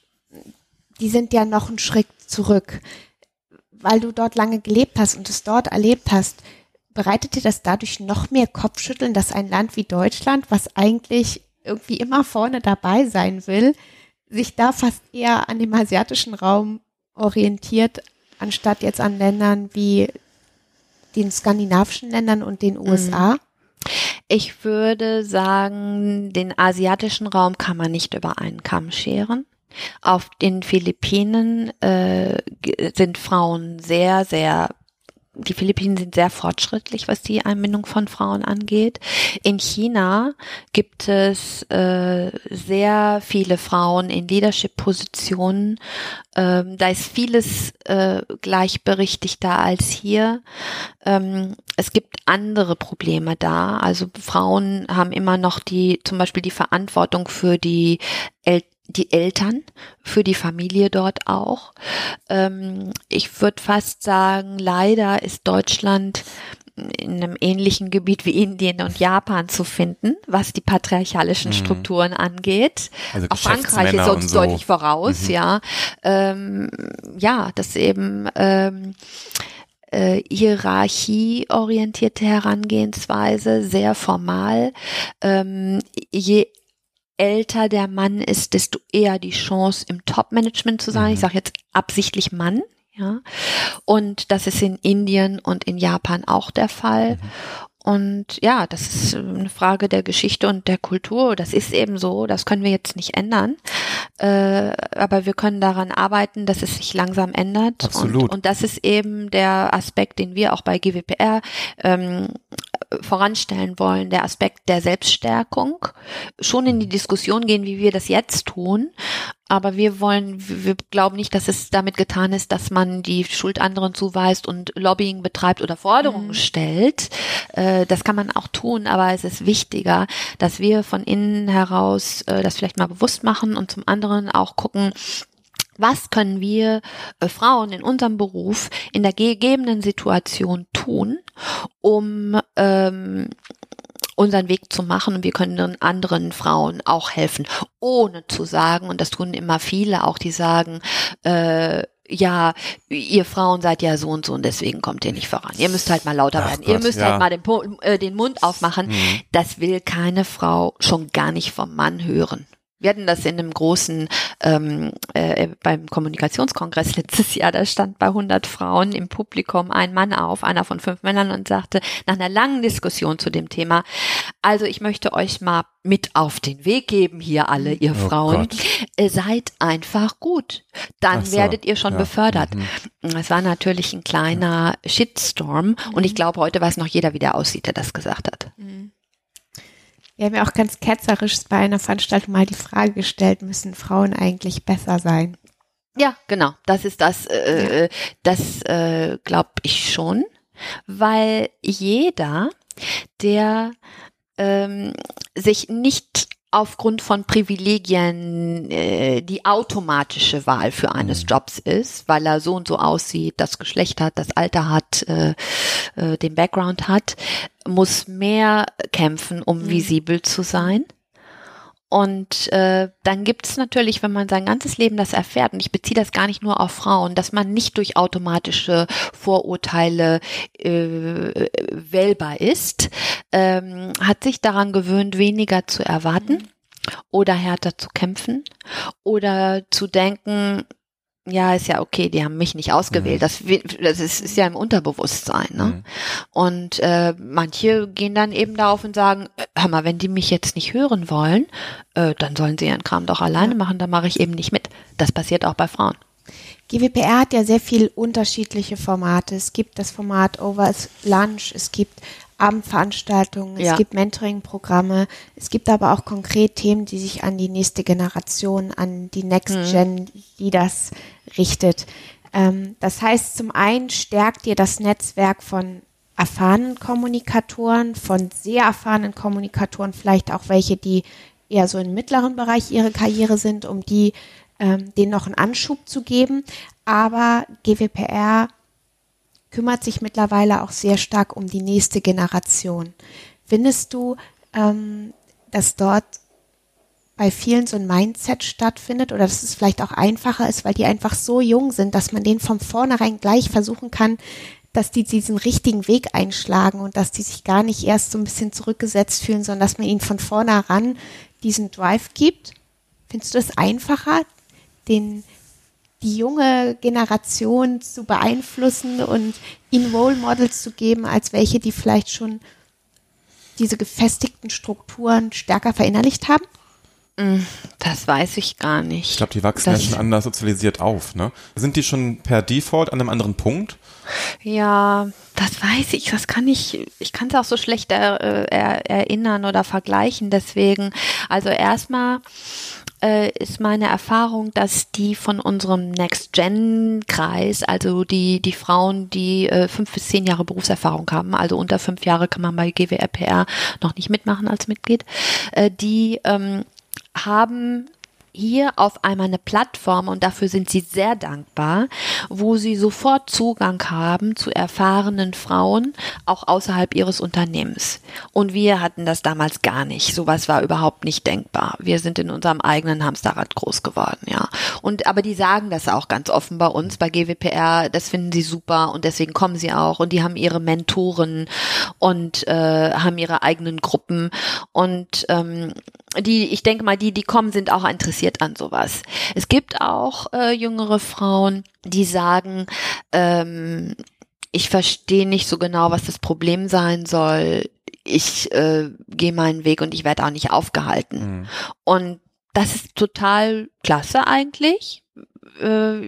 die sind ja noch einen Schritt zurück. Weil du dort lange gelebt hast und es dort erlebt hast, bereitet dir das dadurch noch mehr Kopfschütteln, dass ein Land wie Deutschland, was eigentlich irgendwie immer vorne dabei sein will, sich da fast eher an dem asiatischen Raum orientiert, anstatt jetzt an Ländern wie den skandinavischen Ländern und den U S A? Ich würde sagen, den asiatischen Raum kann man nicht über einen Kamm scheren. Auf den Philippinen äh, sind Frauen sehr, sehr, die Philippinen sind sehr fortschrittlich, was die Einbindung von Frauen angeht. In China gibt es äh, sehr viele Frauen in Leadership-Positionen. Ähm, da ist vieles äh, gleichberechtigter als hier. Ähm, es gibt andere Probleme da. Also Frauen haben immer noch die, zum Beispiel die Verantwortung für die Eltern, die Eltern, für die Familie dort auch. Ähm, ich würde fast sagen, leider ist Deutschland in einem ähnlichen Gebiet wie Indien und Japan zu finden, was die patriarchalischen mhm. Strukturen angeht. Also auch Frankreich ist uns so. deutlich voraus, mhm. ja. Ähm, ja, das eben ähm, äh, hierarchieorientierte Herangehensweise, sehr formal. Ähm, je älter der Mann ist, desto eher die Chance, im Top-Management zu sein. Mhm. Ich sage jetzt absichtlich Mann, ja. Und das ist in Indien und in Japan auch der Fall. Mhm. Und ja, das ist eine Frage der Geschichte und der Kultur. Das ist eben so, das können wir jetzt nicht ändern. Äh, aber wir können daran arbeiten, dass es sich langsam ändert. Absolut. Und, und das ist eben der Aspekt, den wir auch bei G W P R ähm, voranstellen wollen, der Aspekt der Selbststärkung. Schon in die Diskussion gehen, wie wir das jetzt tun. Aber wir wollen, wir glauben nicht, dass es damit getan ist, dass man die Schuld anderen zuweist und Lobbying betreibt oder Forderungen mhm. stellt. Äh, das kann man auch tun, aber es ist wichtiger, dass wir von innen heraus äh, das vielleicht mal bewusst machen und zum anderen auch gucken, was können wir äh, Frauen in unserem Beruf in der gegebenen Situation tun, um ähm, unseren Weg zu machen, und wir können anderen Frauen auch helfen, ohne zu sagen, und das tun immer viele auch, die sagen, äh, ja, ihr Frauen seid ja so und so und deswegen kommt ihr nicht voran. Ihr müsst halt mal lauter Ach werden. Gott, ihr müsst ja. halt mal den, äh, den Mund aufmachen. Mhm. Das will keine Frau schon gar nicht vom Mann hören. Wir hatten das in einem großen, ähm, äh, beim Kommunikationskongress letztes Jahr, da stand bei hundert Frauen im Publikum ein Mann auf, einer von fünf Männern, und sagte nach einer langen Diskussion zu dem Thema, also ich möchte euch mal mit auf den Weg geben, hier alle, ihr oh Frauen, Gott. Ihr seid einfach gut, dann so, werdet ihr schon ja. befördert. Mhm. Es war natürlich ein kleiner Shitstorm mhm. und ich glaube, heute weiß noch jeder, wie der aussieht, der das gesagt hat. Mhm. Wir haben ja auch ganz ketzerisch bei einer Veranstaltung mal die Frage gestellt, müssen Frauen eigentlich besser sein? Ja, genau. Das ist das, äh, ja. das äh, glaube ich schon, weil jeder, der ähm, sich nicht aufgrund von Privilegien äh, die automatische Wahl für eines Jobs ist, weil er so und so aussieht, das Geschlecht hat, das Alter hat, äh, äh, den Background hat, muss mehr kämpfen, um mhm. visibel zu sein. Und äh, dann gibt es natürlich, wenn man sein ganzes Leben das erfährt, und ich beziehe das gar nicht nur auf Frauen, dass man nicht durch automatische Vorurteile äh, wählbar ist, ähm, hat sich daran gewöhnt, weniger zu erwarten oder härter zu kämpfen oder zu denken, ja, ist ja okay, die haben mich nicht ausgewählt. Das, das ist, ist ja im Unterbewusstsein. Ne? Mhm. Und äh, manche gehen dann eben darauf und sagen, hör mal, wenn die mich jetzt nicht hören wollen, äh, dann sollen sie ihren Kram doch alleine machen, dann mache ich eben nicht mit. Das passiert auch bei Frauen. G W P R hat ja sehr viel unterschiedliche Formate. Es gibt das Format Over Lunch, es gibt Abendveranstaltungen, es ja. gibt Mentoring-Programme, es gibt aber auch konkret Themen, die sich an die nächste Generation, an die Next-Gen-Leaders mhm. richtet. Ähm, das heißt, zum einen stärkt ihr das Netzwerk von erfahrenen Kommunikatoren, von sehr erfahrenen Kommunikatoren, vielleicht auch welche, die eher so im mittleren Bereich ihrer Karriere sind, um die ähm, denen noch einen Anschub zu geben. Aber G W P R kümmert sich mittlerweile auch sehr stark um die nächste Generation. Findest du, ähm, dass dort bei vielen so ein Mindset stattfindet oder dass es vielleicht auch einfacher ist, weil die einfach so jung sind, dass man denen von vornherein gleich versuchen kann, dass die diesen richtigen Weg einschlagen und dass die sich gar nicht erst so ein bisschen zurückgesetzt fühlen, sondern dass man ihnen von vornherein diesen Drive gibt? Findest du das einfacher, den die junge Generation zu beeinflussen und ihnen Role Models zu geben, als welche, die vielleicht schon diese gefestigten Strukturen stärker verinnerlicht haben? Das weiß ich gar nicht. Ich glaube, die wachsen das ja schon anders sozialisiert auf, ne? Sind die schon per Default an einem anderen Punkt? Ja, das weiß ich, das kann ich, ich kann es auch so schlecht er, er, erinnern oder vergleichen, deswegen, also erstmal ist meine Erfahrung, dass die von unserem Next-Gen-Kreis, also die die Frauen, die äh, fünf bis zehn Jahre Berufserfahrung haben, also unter fünf Jahre kann man bei G W P R noch nicht mitmachen als Mitglied, äh, die ähm, haben hier auf einmal eine Plattform und dafür sind sie sehr dankbar, wo sie sofort Zugang haben zu erfahrenen Frauen, auch außerhalb ihres Unternehmens. Und wir hatten das damals gar nicht. Sowas war überhaupt nicht denkbar. Wir sind in unserem eigenen Hamsterrad groß geworden, ja. Und aber die sagen das auch ganz offen bei uns, bei G W P R, das finden sie super und deswegen kommen sie auch und die haben ihre Mentoren und äh, haben ihre eigenen Gruppen und ähm, die, ich denke mal, die, die kommen, sind auch interessiert an sowas. Es gibt auch äh, jüngere Frauen, die sagen, ähm, ich verstehe nicht so genau, was das Problem sein soll. Ich äh, gehe meinen Weg und ich werde auch nicht aufgehalten. Mhm. Und das ist total klasse eigentlich. Äh,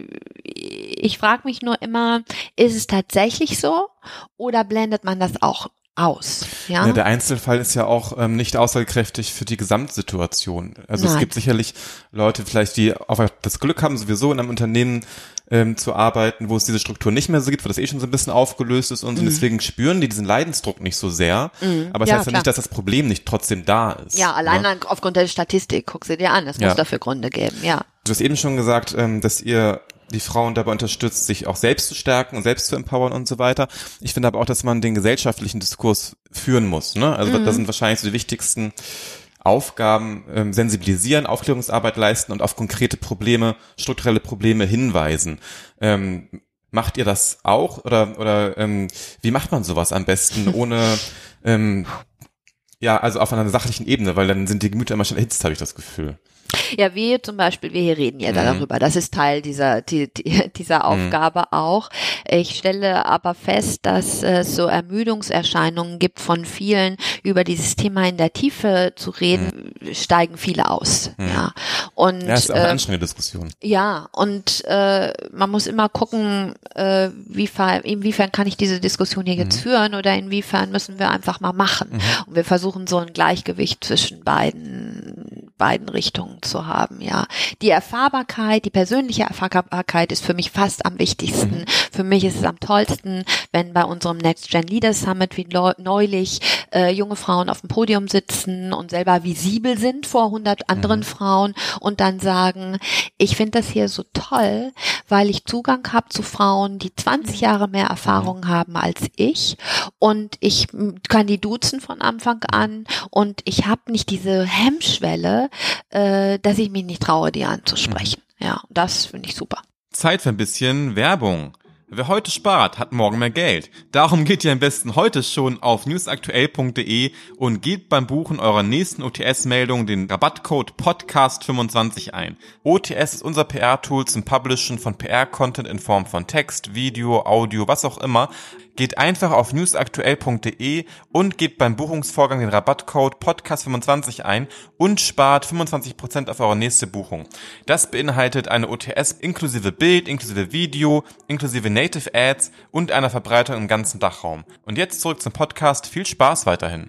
ich frage mich nur immer, ist es tatsächlich so oder blendet man das auch aus, ja? Ja, der Einzelfall ist ja auch ähm, nicht aussagekräftig für die Gesamtsituation. Also Nein. Es gibt sicherlich Leute vielleicht, die auch das Glück haben, sowieso in einem Unternehmen ähm, zu arbeiten, wo es diese Struktur nicht mehr so gibt, wo das eh schon so ein bisschen aufgelöst ist und, mhm. und deswegen spüren die diesen Leidensdruck nicht so sehr. Mhm. Aber es ja, heißt ja klar. nicht, dass das Problem nicht trotzdem da ist. Ja, allein ne? aufgrund der Statistik, guck sie dir an, es ja. muss dafür Gründe geben, ja. Du hast eben schon gesagt, ähm, dass ihr die Frauen dabei unterstützt, sich auch selbst zu stärken und selbst zu empowern und so weiter. Ich finde aber auch, dass man den gesellschaftlichen Diskurs führen muss. Ne? Also mhm. das sind wahrscheinlich so die wichtigsten Aufgaben, ähm, sensibilisieren, Aufklärungsarbeit leisten und auf konkrete Probleme, strukturelle Probleme hinweisen. Ähm, macht ihr das auch oder oder ähm, wie macht man sowas am besten ohne ähm, ja, also auf einer sachlichen Ebene, weil dann sind die Gemüter immer schon erhitzt, habe ich das Gefühl. Ja, wir zum Beispiel, wir hier reden ja mhm. darüber. Das ist Teil dieser die, die, dieser Aufgabe mhm. auch. Ich stelle aber fest, dass es so Ermüdungserscheinungen gibt von vielen, über dieses Thema in der Tiefe zu reden, mhm. steigen viele aus. Mhm. Ja, und ja, ist auch eine äh, anstrengende Diskussion. Ja, und äh, man muss immer gucken, äh, wie, inwiefern kann ich diese Diskussion hier jetzt mhm. führen oder inwiefern müssen wir einfach mal machen. Mhm. Und wir versuchen so ein Gleichgewicht zwischen beiden beiden Richtungen zu haben, ja. Die Erfahrbarkeit, die persönliche Erfahrbarkeit ist für mich fast am wichtigsten. Mhm. Für mich ist es am tollsten, wenn bei unserem Next Gen Leaders Summit wie neulich äh, junge Frauen auf dem Podium sitzen und selber visibel sind vor hundert anderen mhm. Frauen und dann sagen, ich finde das hier so toll, weil ich Zugang habe zu Frauen, die zwanzig Jahre mehr Erfahrung mhm. haben als ich und ich kann die duzen von Anfang an und ich habe nicht diese Hemmschwelle, habe, äh, dass ich mich nicht traue, die anzusprechen. Mhm. Ja, das finde ich super. Zeit für ein bisschen Werbung. Wer heute spart, hat morgen mehr Geld. Darum geht ihr am besten heute schon auf newsaktuell punkt de und gebt beim Buchen eurer nächsten O T S-Meldung den Rabattcode Podcast fünfundzwanzig ein. O T S ist unser P R-Tool zum Publishen von P R-Content in Form von Text, Video, Audio, was auch immer. Geht einfach auf newsaktuell punkt de und gebt beim Buchungsvorgang den Rabattcode Podcast fünfundzwanzig ein und spart fünfundzwanzig Prozent auf eure nächste Buchung. Das beinhaltet eine O T S inklusive Bild, inklusive Video, inklusive Native Ads und einer Verbreitung im ganzen Dachraum. Und jetzt zurück zum Podcast. Viel Spaß weiterhin.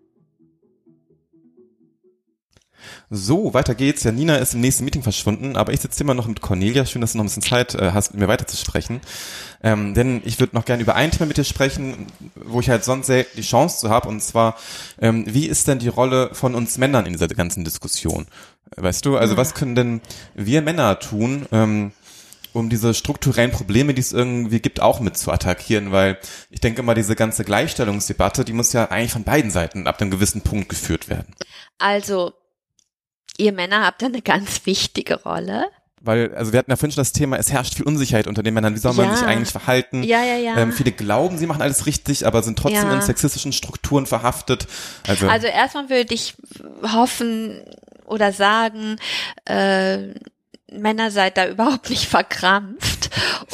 So, weiter geht's. Ja, Nina ist im nächsten Meeting verschwunden, aber ich sitze immer noch mit Cornelia. Schön, dass du noch ein bisschen Zeit äh, hast, mit mir weiterzusprechen. Ähm, denn ich würde noch gerne über ein Thema mit dir sprechen, wo ich halt sonst selten die Chance zu habe. Und zwar, ähm, wie ist denn die Rolle von uns Männern in dieser ganzen Diskussion? Weißt du, also was können denn wir Männer tun, ähm, um diese strukturellen Probleme, die es irgendwie gibt, auch mit zu attackieren, weil ich denke immer, diese ganze Gleichstellungsdebatte, die muss ja eigentlich von beiden Seiten ab einem gewissen Punkt geführt werden. Also, ihr Männer habt eine ganz wichtige Rolle. Weil, also wir hatten ja vorhin schon das Thema, es herrscht viel Unsicherheit unter den Männern, wie soll man ja. sich eigentlich verhalten? Ja, ja, ja. Ähm, viele glauben, sie machen alles richtig, aber sind trotzdem ja. in sexistischen Strukturen verhaftet. Also, also erstmal würde ich hoffen oder sagen, äh, Männer seid da überhaupt nicht verkrampft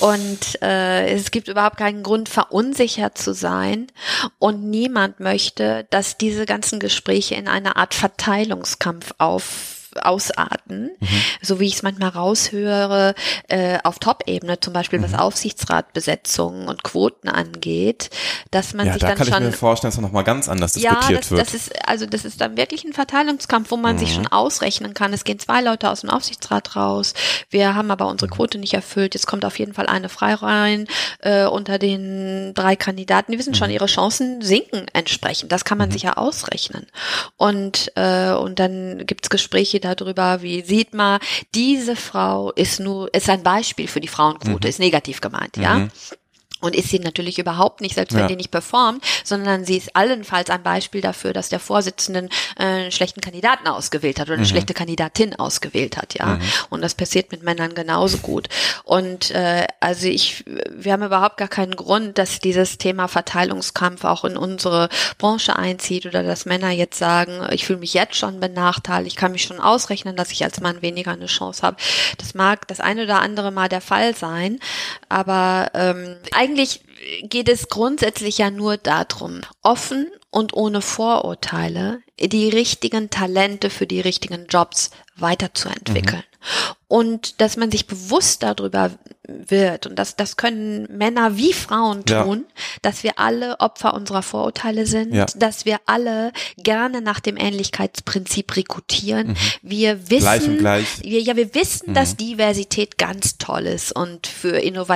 und äh, es gibt überhaupt keinen Grund, verunsichert zu sein und niemand möchte, dass diese ganzen Gespräche in eine Art Verteilungskampf auf ausarten, mhm. so wie ich es manchmal raushöre, äh, auf Top-Ebene, zum Beispiel mhm. was Aufsichtsratbesetzungen und Quoten angeht, dass man ja, sich da dann kann schon... ich mir vorstellen, dass noch mal ganz anders ja, diskutiert das, wird. Das ist, also das ist dann wirklich ein Verteilungskampf, wo man mhm. sich schon ausrechnen kann. Es gehen zwei Leute aus dem Aufsichtsrat raus, wir haben aber unsere Quote nicht erfüllt, jetzt kommt auf jeden Fall eine frei rein äh, unter den drei Kandidaten, die wissen schon, ihre Chancen sinken entsprechend. Das kann man mhm. sich ja ausrechnen. Und, äh, und dann gibt's Gespräche darüber, wie sieht man, diese Frau ist nur, ist ein Beispiel für die Frauenquote, mhm. ist negativ gemeint, ja. Mhm. Und ist sie natürlich überhaupt nicht, selbst wenn ja. die nicht performt, sondern sie ist allenfalls ein Beispiel dafür, dass der Vorsitzende äh, einen schlechten Kandidaten ausgewählt hat oder eine mhm. schlechte Kandidatin ausgewählt hat, ja. Mhm. Und das passiert mit Männern genauso gut. Und äh, also ich, wir haben überhaupt gar keinen Grund, dass dieses Thema Verteilungskampf auch in unsere Branche einzieht oder dass Männer jetzt sagen, ich fühle mich jetzt schon benachteiligt, ich kann mich schon ausrechnen, dass ich als Mann weniger eine Chance habe. Das mag das eine oder andere Mal der Fall sein, aber ähm, eigentlich geht es grundsätzlich ja nur darum, offen und ohne Vorurteile die richtigen Talente für die richtigen Jobs weiterzuentwickeln. Mhm. Und dass man sich bewusst darüber wird, und das, das können Männer wie Frauen tun, ja. dass wir alle Opfer unserer Vorurteile sind, ja. dass wir alle gerne nach dem Ähnlichkeitsprinzip rekrutieren. Mhm. Wir wissen, gleich und gleich. Wir, ja, wir wissen, mhm. dass Diversität ganz toll ist und für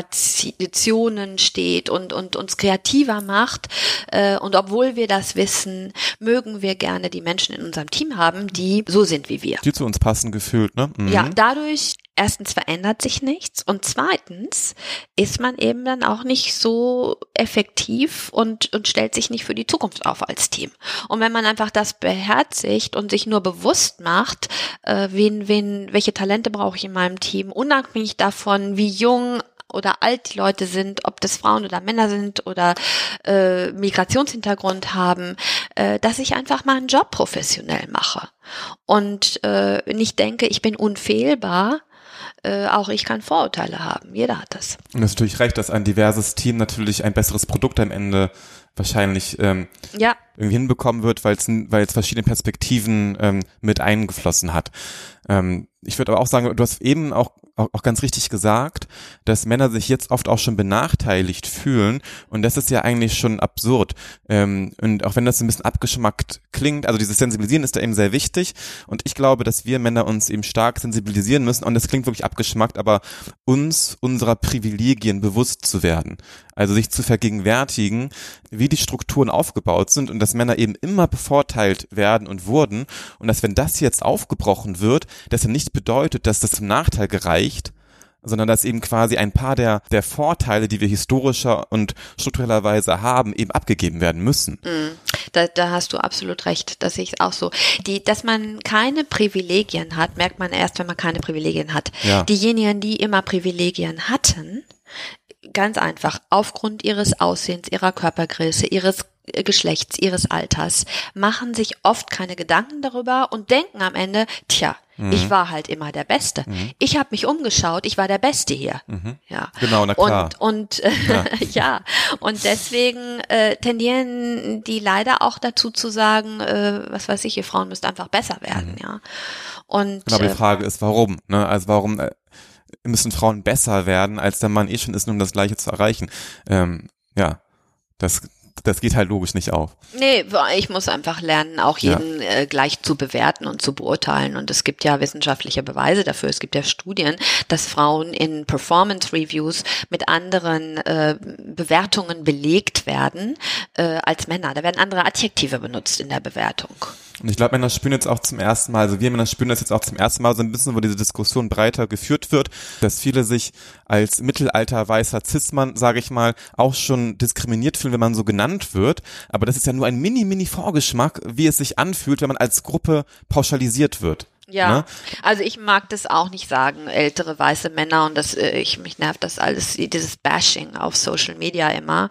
Innovationen steht und, und uns kreativer macht. Äh, und obwohl wir das wissen, mögen wir gerne die Menschen in unserem Team haben, die so sind wie wir. Die zu uns passen gefühlt, ne? Mhm. Ja, dadurch erstens verändert sich nichts und zweitens ist man eben dann auch nicht so effektiv und, und stellt sich nicht für die Zukunft auf als Team. Und wenn man einfach das beherzigt und sich nur bewusst macht, äh, wen, wen, welche Talente brauche ich in meinem Team, unabhängig davon, wie jung oder alt die Leute sind, ob das Frauen oder Männer sind oder äh, Migrationshintergrund haben, äh, dass ich einfach mal einen Job professionell mache und äh, nicht denke, ich bin unfehlbar. Äh, auch ich kann Vorurteile haben. Jeder hat das. Und das ist natürlich recht, dass ein diverses Team natürlich ein besseres Produkt am Ende wahrscheinlich ähm, ja. irgendwie hinbekommen wird, weil es weil es verschiedene Perspektiven ähm, mit eingeflossen hat. Ähm, ich würde aber auch sagen, du hast eben auch, auch auch ganz richtig gesagt, dass Männer sich jetzt oft auch schon benachteiligt fühlen und das ist ja eigentlich schon absurd. Ähm, und auch wenn das ein bisschen abgeschmackt klingt, also dieses Sensibilisieren ist da eben sehr wichtig und ich glaube, dass wir Männer uns eben stark sensibilisieren müssen und das klingt wirklich abgeschmackt, aber uns unserer Privilegien bewusst zu werden. Also sich zu vergegenwärtigen, wie die Strukturen aufgebaut sind und dass Männer eben immer bevorteilt werden und wurden und dass wenn das jetzt aufgebrochen wird, dass er nicht bedeutet, dass das zum Nachteil gereicht sondern dass eben quasi ein paar der, der Vorteile, die wir historischer und strukturellerweise haben, eben abgegeben werden müssen. Mm, da, da hast du absolut recht, das sehe ich auch so. Die, dass man keine Privilegien hat, merkt man erst, wenn man keine Privilegien hat. Ja. Diejenigen, die immer Privilegien hatten, ganz einfach, aufgrund ihres Aussehens, ihrer Körpergröße, ihres Geschlechts, ihres Alters, machen sich oft keine Gedanken darüber und denken am Ende, tja, mhm. ich war halt immer der Beste. Mhm. Ich habe mich umgeschaut, ich war der Beste hier. Mhm. Ja. Genau, na klar. Und, und äh, ja. ja, und deswegen äh, tendieren die leider auch dazu zu sagen, äh, was weiß ich, ihr Frauen müsst einfach besser werden. Mhm. Ja. Und genau, aber äh, die Frage ist, warum? Ne? Also warum äh, müssen Frauen besser werden, als der Mann eh schon ist, um das Gleiche zu erreichen? Ähm, ja, das Das geht halt logisch nicht auf. Nee, ich muss einfach lernen, auch jeden ja. äh, gleich zu bewerten und zu beurteilen. Und es gibt ja wissenschaftliche Beweise dafür. Es gibt ja Studien, dass Frauen in Performance Reviews mit anderen äh, Bewertungen belegt werden äh, als Männer. Da werden andere Adjektive benutzt in der Bewertung. Und ich glaube, Männer spüren jetzt auch zum ersten Mal, also wir Männer spüren das jetzt auch zum ersten Mal so ein bisschen, wo diese Diskussion breiter geführt wird, dass viele sich als mittelalter weißer Cis-Mann, sage ich mal, auch schon diskriminiert fühlen, wenn man so genannt wird. Aber das ist ja nur ein mini-mini-Vorgeschmack, wie es sich anfühlt, wenn man als Gruppe pauschalisiert wird. Ja, ne? Also ich mag das auch nicht sagen, ältere weiße Männer, und das, ich, mich nervt das alles, dieses Bashing auf Social Media immer.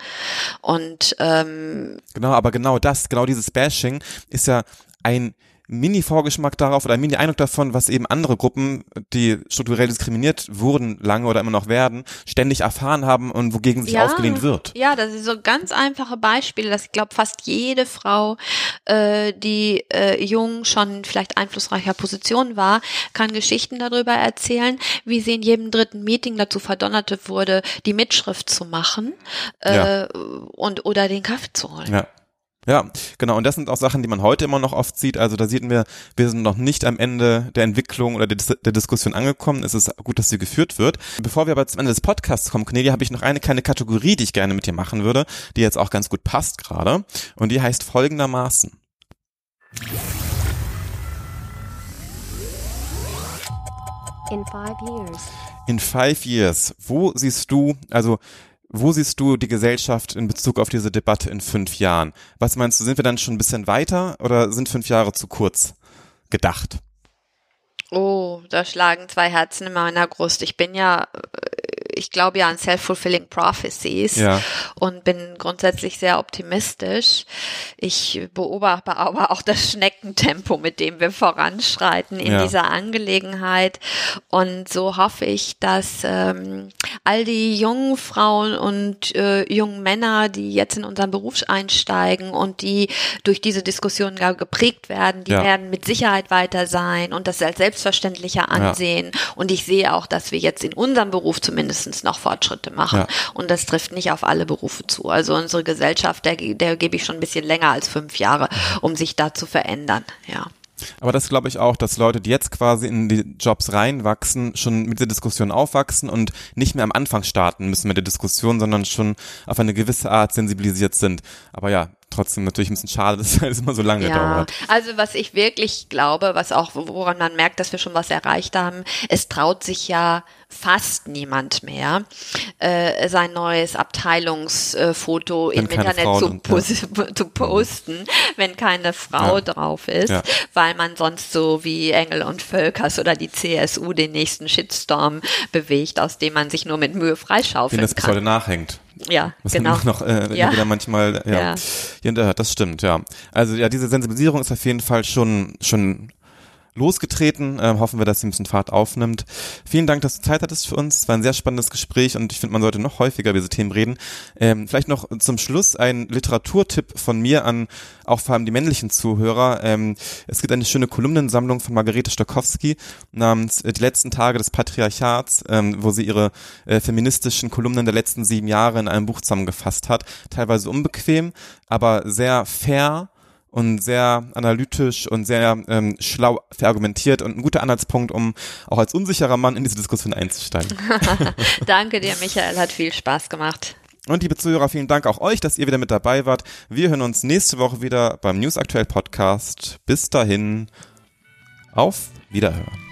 Und ähm, genau, aber genau das, genau dieses Bashing ist ja ein Mini-Vorgeschmack darauf oder ein Mini-Eindruck davon, was eben andere Gruppen, die strukturell diskriminiert wurden, lange oder immer noch werden, ständig erfahren haben und wogegen sich ja, aufgelehnt wird. Ja, das ist so ganz einfache Beispiele, dass ich glaube, fast jede Frau, äh, die äh, jung schon vielleicht einflussreicher Position war, kann Geschichten darüber erzählen, wie sie in jedem dritten Meeting dazu verdonnert wurde, die Mitschrift zu machen äh, ja. und oder den Kaffee zu holen. Ja. Ja, genau. Und das sind auch Sachen, die man heute immer noch oft sieht. Also da sieht wir, wir sind noch nicht am Ende der Entwicklung oder der, der Diskussion angekommen. Es ist gut, dass sie geführt wird. Bevor wir aber zum Ende des Podcasts kommen, Cornelia, habe ich noch eine kleine Kategorie, die ich gerne mit dir machen würde, die jetzt auch ganz gut passt gerade. Und die heißt folgendermaßen. In five years. In five years. Wo siehst du, also Wo siehst du die Gesellschaft in Bezug auf diese Debatte in fünf Jahren? Was meinst du, sind wir dann schon ein bisschen weiter oder sind fünf Jahre zu kurz gedacht? Oh, da schlagen zwei Herzen in meiner Brust. Ich bin ja, ich glaube ja an self-fulfilling prophecies ja. und bin grundsätzlich sehr optimistisch. Ich beobachte aber auch das Schneckentempo, mit dem wir voranschreiten in ja. dieser Angelegenheit. Und so hoffe ich, dass ähm, all die jungen Frauen und äh, jungen Männer, die jetzt in unseren Beruf einsteigen und die durch diese Diskussion geprägt werden, die ja. werden mit Sicherheit weiter sein und das als selbstverständlicher ansehen. Ja. Und ich sehe auch, dass wir jetzt in unserem Beruf zumindest noch Fortschritte machen. Ja. Und das trifft nicht auf alle Berufe zu. Also unsere Gesellschaft, der, der gebe ich schon ein bisschen länger als fünf Jahre, um sich da zu verändern. Ja. Aber das glaube ich auch, dass Leute, die jetzt quasi in die Jobs reinwachsen, schon mit der Diskussion aufwachsen und nicht mehr am Anfang starten müssen mit der Diskussion, sondern schon auf eine gewisse Art sensibilisiert sind. Aber ja, trotzdem natürlich ein bisschen schade, dass es immer so lange ja, dauert. Also was ich wirklich glaube, was auch, woran man merkt, dass wir schon was erreicht haben, es traut sich ja fast niemand mehr, äh, sein neues Abteilungsfoto im Internet zu, pos- ja. zu posten, wenn keine Frau ja. drauf ist, ja. weil man sonst so wie Engel und Völkers oder die C S U den nächsten Shitstorm bewegt, aus dem man sich nur mit Mühe freischaufeln kann. Den das bis heute nachhängt. Ja, was genau. Man noch äh, ja. wieder manchmal ja, ja. hinterhört, das stimmt, ja. Also ja, diese Sensibilisierung ist auf jeden Fall schon schon losgetreten. Ähm, hoffen wir, dass sie ein bisschen Fahrt aufnimmt. Vielen Dank, dass du Zeit hattest für uns. Es war ein sehr spannendes Gespräch und ich finde, man sollte noch häufiger über diese Themen reden. Ähm, vielleicht noch zum Schluss ein Literaturtipp von mir an auch vor allem die männlichen Zuhörer. Ähm, es gibt eine schöne Kolumnensammlung von Margarete Stokowski namens äh, Die letzten Tage des Patriarchats, ähm, wo sie ihre äh, feministischen Kolumnen der letzten sieben Jahre in einem Buch zusammengefasst hat. Teilweise unbequem, aber sehr fair und sehr analytisch und sehr ähm, schlau verargumentiert und ein guter Anhaltspunkt, um auch als unsicherer Mann in diese Diskussion einzusteigen. Danke dir, Michael, hat viel Spaß gemacht. Und liebe Zuhörer, vielen Dank auch euch, dass ihr wieder mit dabei wart. Wir hören uns nächste Woche wieder beim News Aktuell Podcast. Bis dahin, auf Wiederhören.